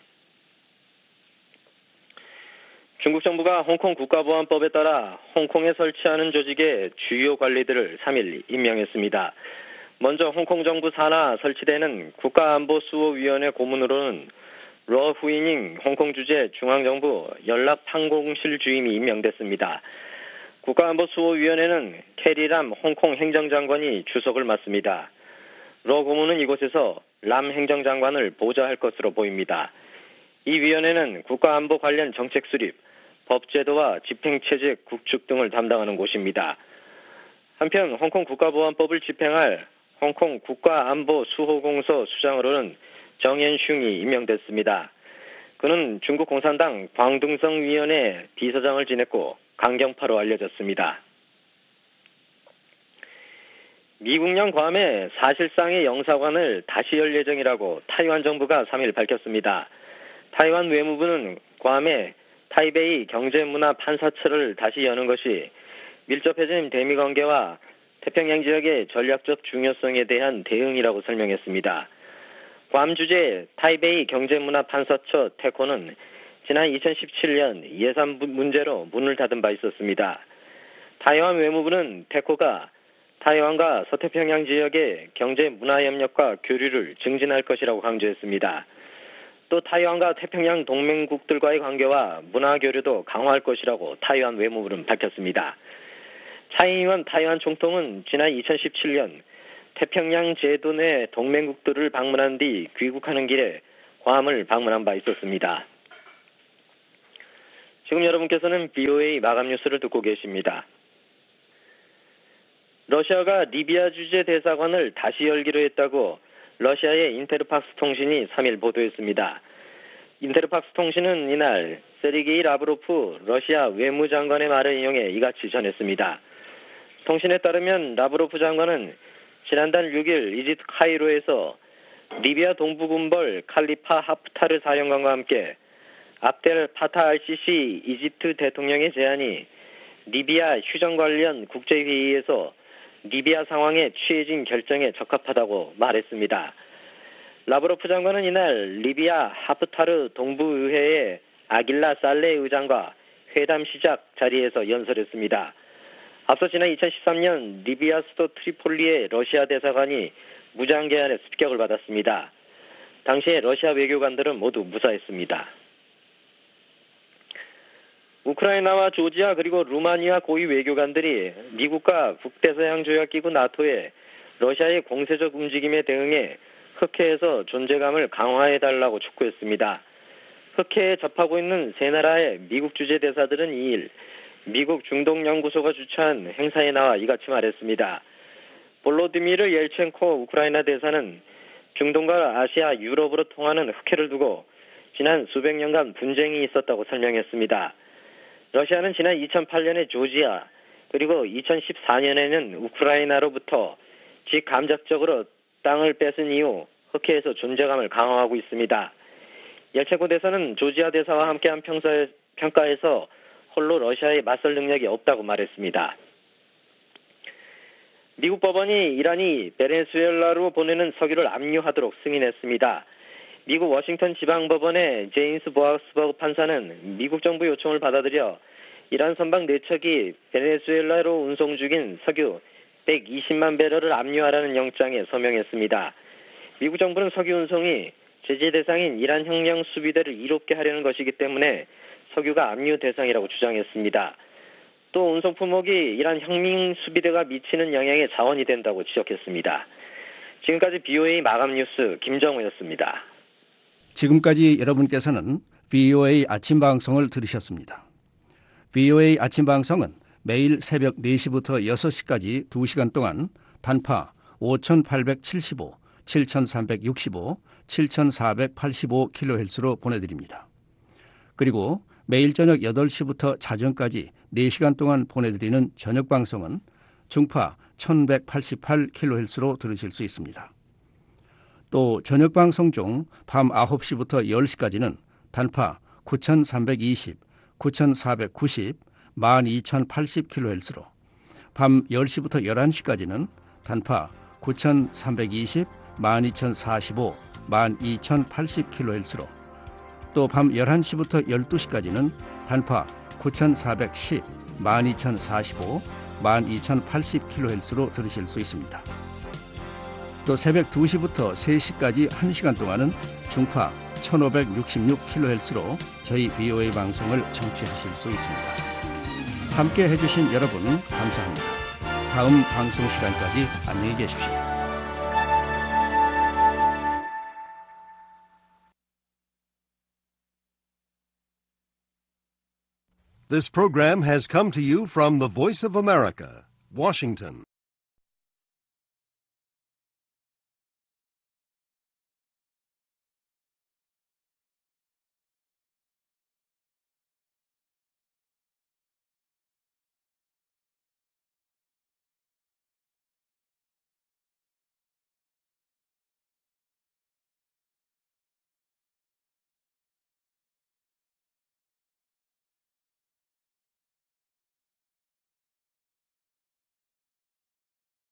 [SPEAKER 9] 중국 정부가 홍콩 국가보안법에 따라 홍콩에 설치하는 조직의 주요 관리들을 3일 임명했습니다. 먼저 홍콩 정부 산하 설치되는 국가안보수호위원회 고문으로는 러 후이닝 홍콩 주재 중앙정부 연락항공실 주임이 임명됐습니다. 국가안보수호위원회는 캐리람 홍콩 행정장관이 주석을 맡습니다. 러 고문은 이곳에서 람 행정장관을 보좌할 것으로 보입니다. 이 위원회는 국가안보 관련 정책 수립, 법제도와 집행체제 구축 등을 담당하는 곳입니다. 한편 홍콩 국가보안법을 집행할 홍콩 국가안보수호공소 수장으로는 정연슝이 임명됐습니다. 그는 중국 공산당 광둥성위원회 비서장을 지냈고 강경파로 알려졌습니다. 미국령 괌에 사실상의 영사관을 다시 열 예정이라고 타이완 정부가 3일 밝혔습니다. 타이완 외무부는 괌에 타이베이 경제문화판사처를 다시 여는 것이 밀접해진 대미관계와 태평양 지역의 전략적 중요성에 대한 대응이라고 설명했습니다. 괌 주재 타이베이 경제문화판사처 테코는 지난 2017년 예산 문제로 문을 닫은 바 있었습니다. 타이완 외무부는 테코가 타이완과 서태평양 지역의 경제문화협력과 교류를 증진할 것이라고 강조했습니다. 또 타이완과 태평양 동맹국들과의 관계와 문화교류도 강화할 것이라고 타이완 외무부는 밝혔습니다. 차이잉원 타이완 총통은 지난 2017년 태평양 제도 내 동맹국들을 방문한 뒤 귀국하는 길에 괌을 방문한 바 있었습니다. 지금 여러분께서는 VOA 마감 뉴스를 듣고 계십니다. 러시아가 리비아 주재 대사관을 다시 열기로 했다고 러시아의 인테르팍스 통신이 3일 보도했습니다. 인테르팍스 통신은 이날 세르게이 라브로프 러시아 외무장관의 말을 인용해 이같이 전했습니다. 통신에 따르면 라브로프 장관은 지난달 6일 이집트 카이로에서 리비아 동부군벌 칼리파 하프타르 사령관과 함께 압델 파타 알시시 이집트 대통령의 제안이 리비아 휴전 관련 국제회의에서 리비아 상황에 취해진 결정에 적합하다고 말했습니다. 라브로프 장관은 이날 리비아 하프타르 동부의회의 아길라 살레 의장과 회담 시작 자리에서 연설했습니다. 앞서 지난 2013년 리비아 수도 트리폴리의 러시아 대사관이 무장개헌에 습격을 받았습니다. 당시에 러시아 외교관들은 모두 무사했습니다. 우크라이나와 조지아 그리고 루마니아 고위 외교관들이 미국과 북대서양조약기구 나토의 러시아의 공세적 움직임에 대응해 흑해에서 존재감을 강화해달라고 촉구했습니다. 흑해에 접하고 있는 세 나라의 미국 주재 대사들은 2일 미국 중동연구소가 주최한 행사에 나와 이같이 말했습니다. 볼로디미르 옐첸코 우크라이나 대사는 중동과 아시아, 유럽으로 통하는 흑해를 두고 지난 수백 년간 분쟁이 있었다고 설명했습니다. 러시아는 지난 2008년에 조지아 그리고 2014년에는 우크라이나로부터 직감적적으로 땅을 뺏은 이후 흑해에서 존재감을 강화하고 있습니다. 옐첸코 대사는 조지아 대사와 함께한 평가에서 홀로 러시아에 맞설 능력이 없다고 말했습니다. 미국 법원이 이란이 베네수엘라로 보내는 석유를 압류하도록 승인했습니다. 미국 워싱턴 지방법원의 제임스 보아스버그 판사는 미국 정부 요청을 받아들여 이란 선박 4척이 베네수엘라로 운송 중인 석유 120만 배럴을 압류하라는 영장에 서명했습니다. 미국 정부는 석유 운송이 제재 대상인 이란 혁명 수비대를 이롭게 하려는 것이기 때문에 석유가 압류 대상이라고 주장했습니다. 또 운송 품목이 이란 혁명 수비대가 미치는 영향의 자원이 된다고 지적했습니다. 지금까지 BOA 마감 뉴스 김정우였습니다.
[SPEAKER 11] 지금까지 여러분께서는 VOA 아침 방송을 들으셨습니다. VOA 아침 방송은 매일 새벽 4시부터 6시까지 2시간 동안 단파 5875, 7365, 7485kHz로 보내드립니다. 그리고 매일 저녁 8시부터 자정까지 4시간 동안 보내드리는 저녁 방송은 중파 1188kHz로 들으실 수 있습니다. 또 저녁 방송 중 밤 9시부터 10시까지는 단파 9320, 9490, 12080kHz로 밤 10시부터 11시까지는 단파 9320, 12045, 12080kHz로 또 밤 11시부터 12시까지는 단파 9410, 12045, 12080kHz로 들으실 수 있습니다. 또 새벽 2시부터 3시까지 1시간 동안은 중파 1566kHz로 저희 VOA 방송을 청취하실 수 있습니다. 함께 해주신 여러분 감사합니다. 다음 방송 시간까지 안녕히 계십시오.
[SPEAKER 12] This program has come to you from the Voice of America, Washington.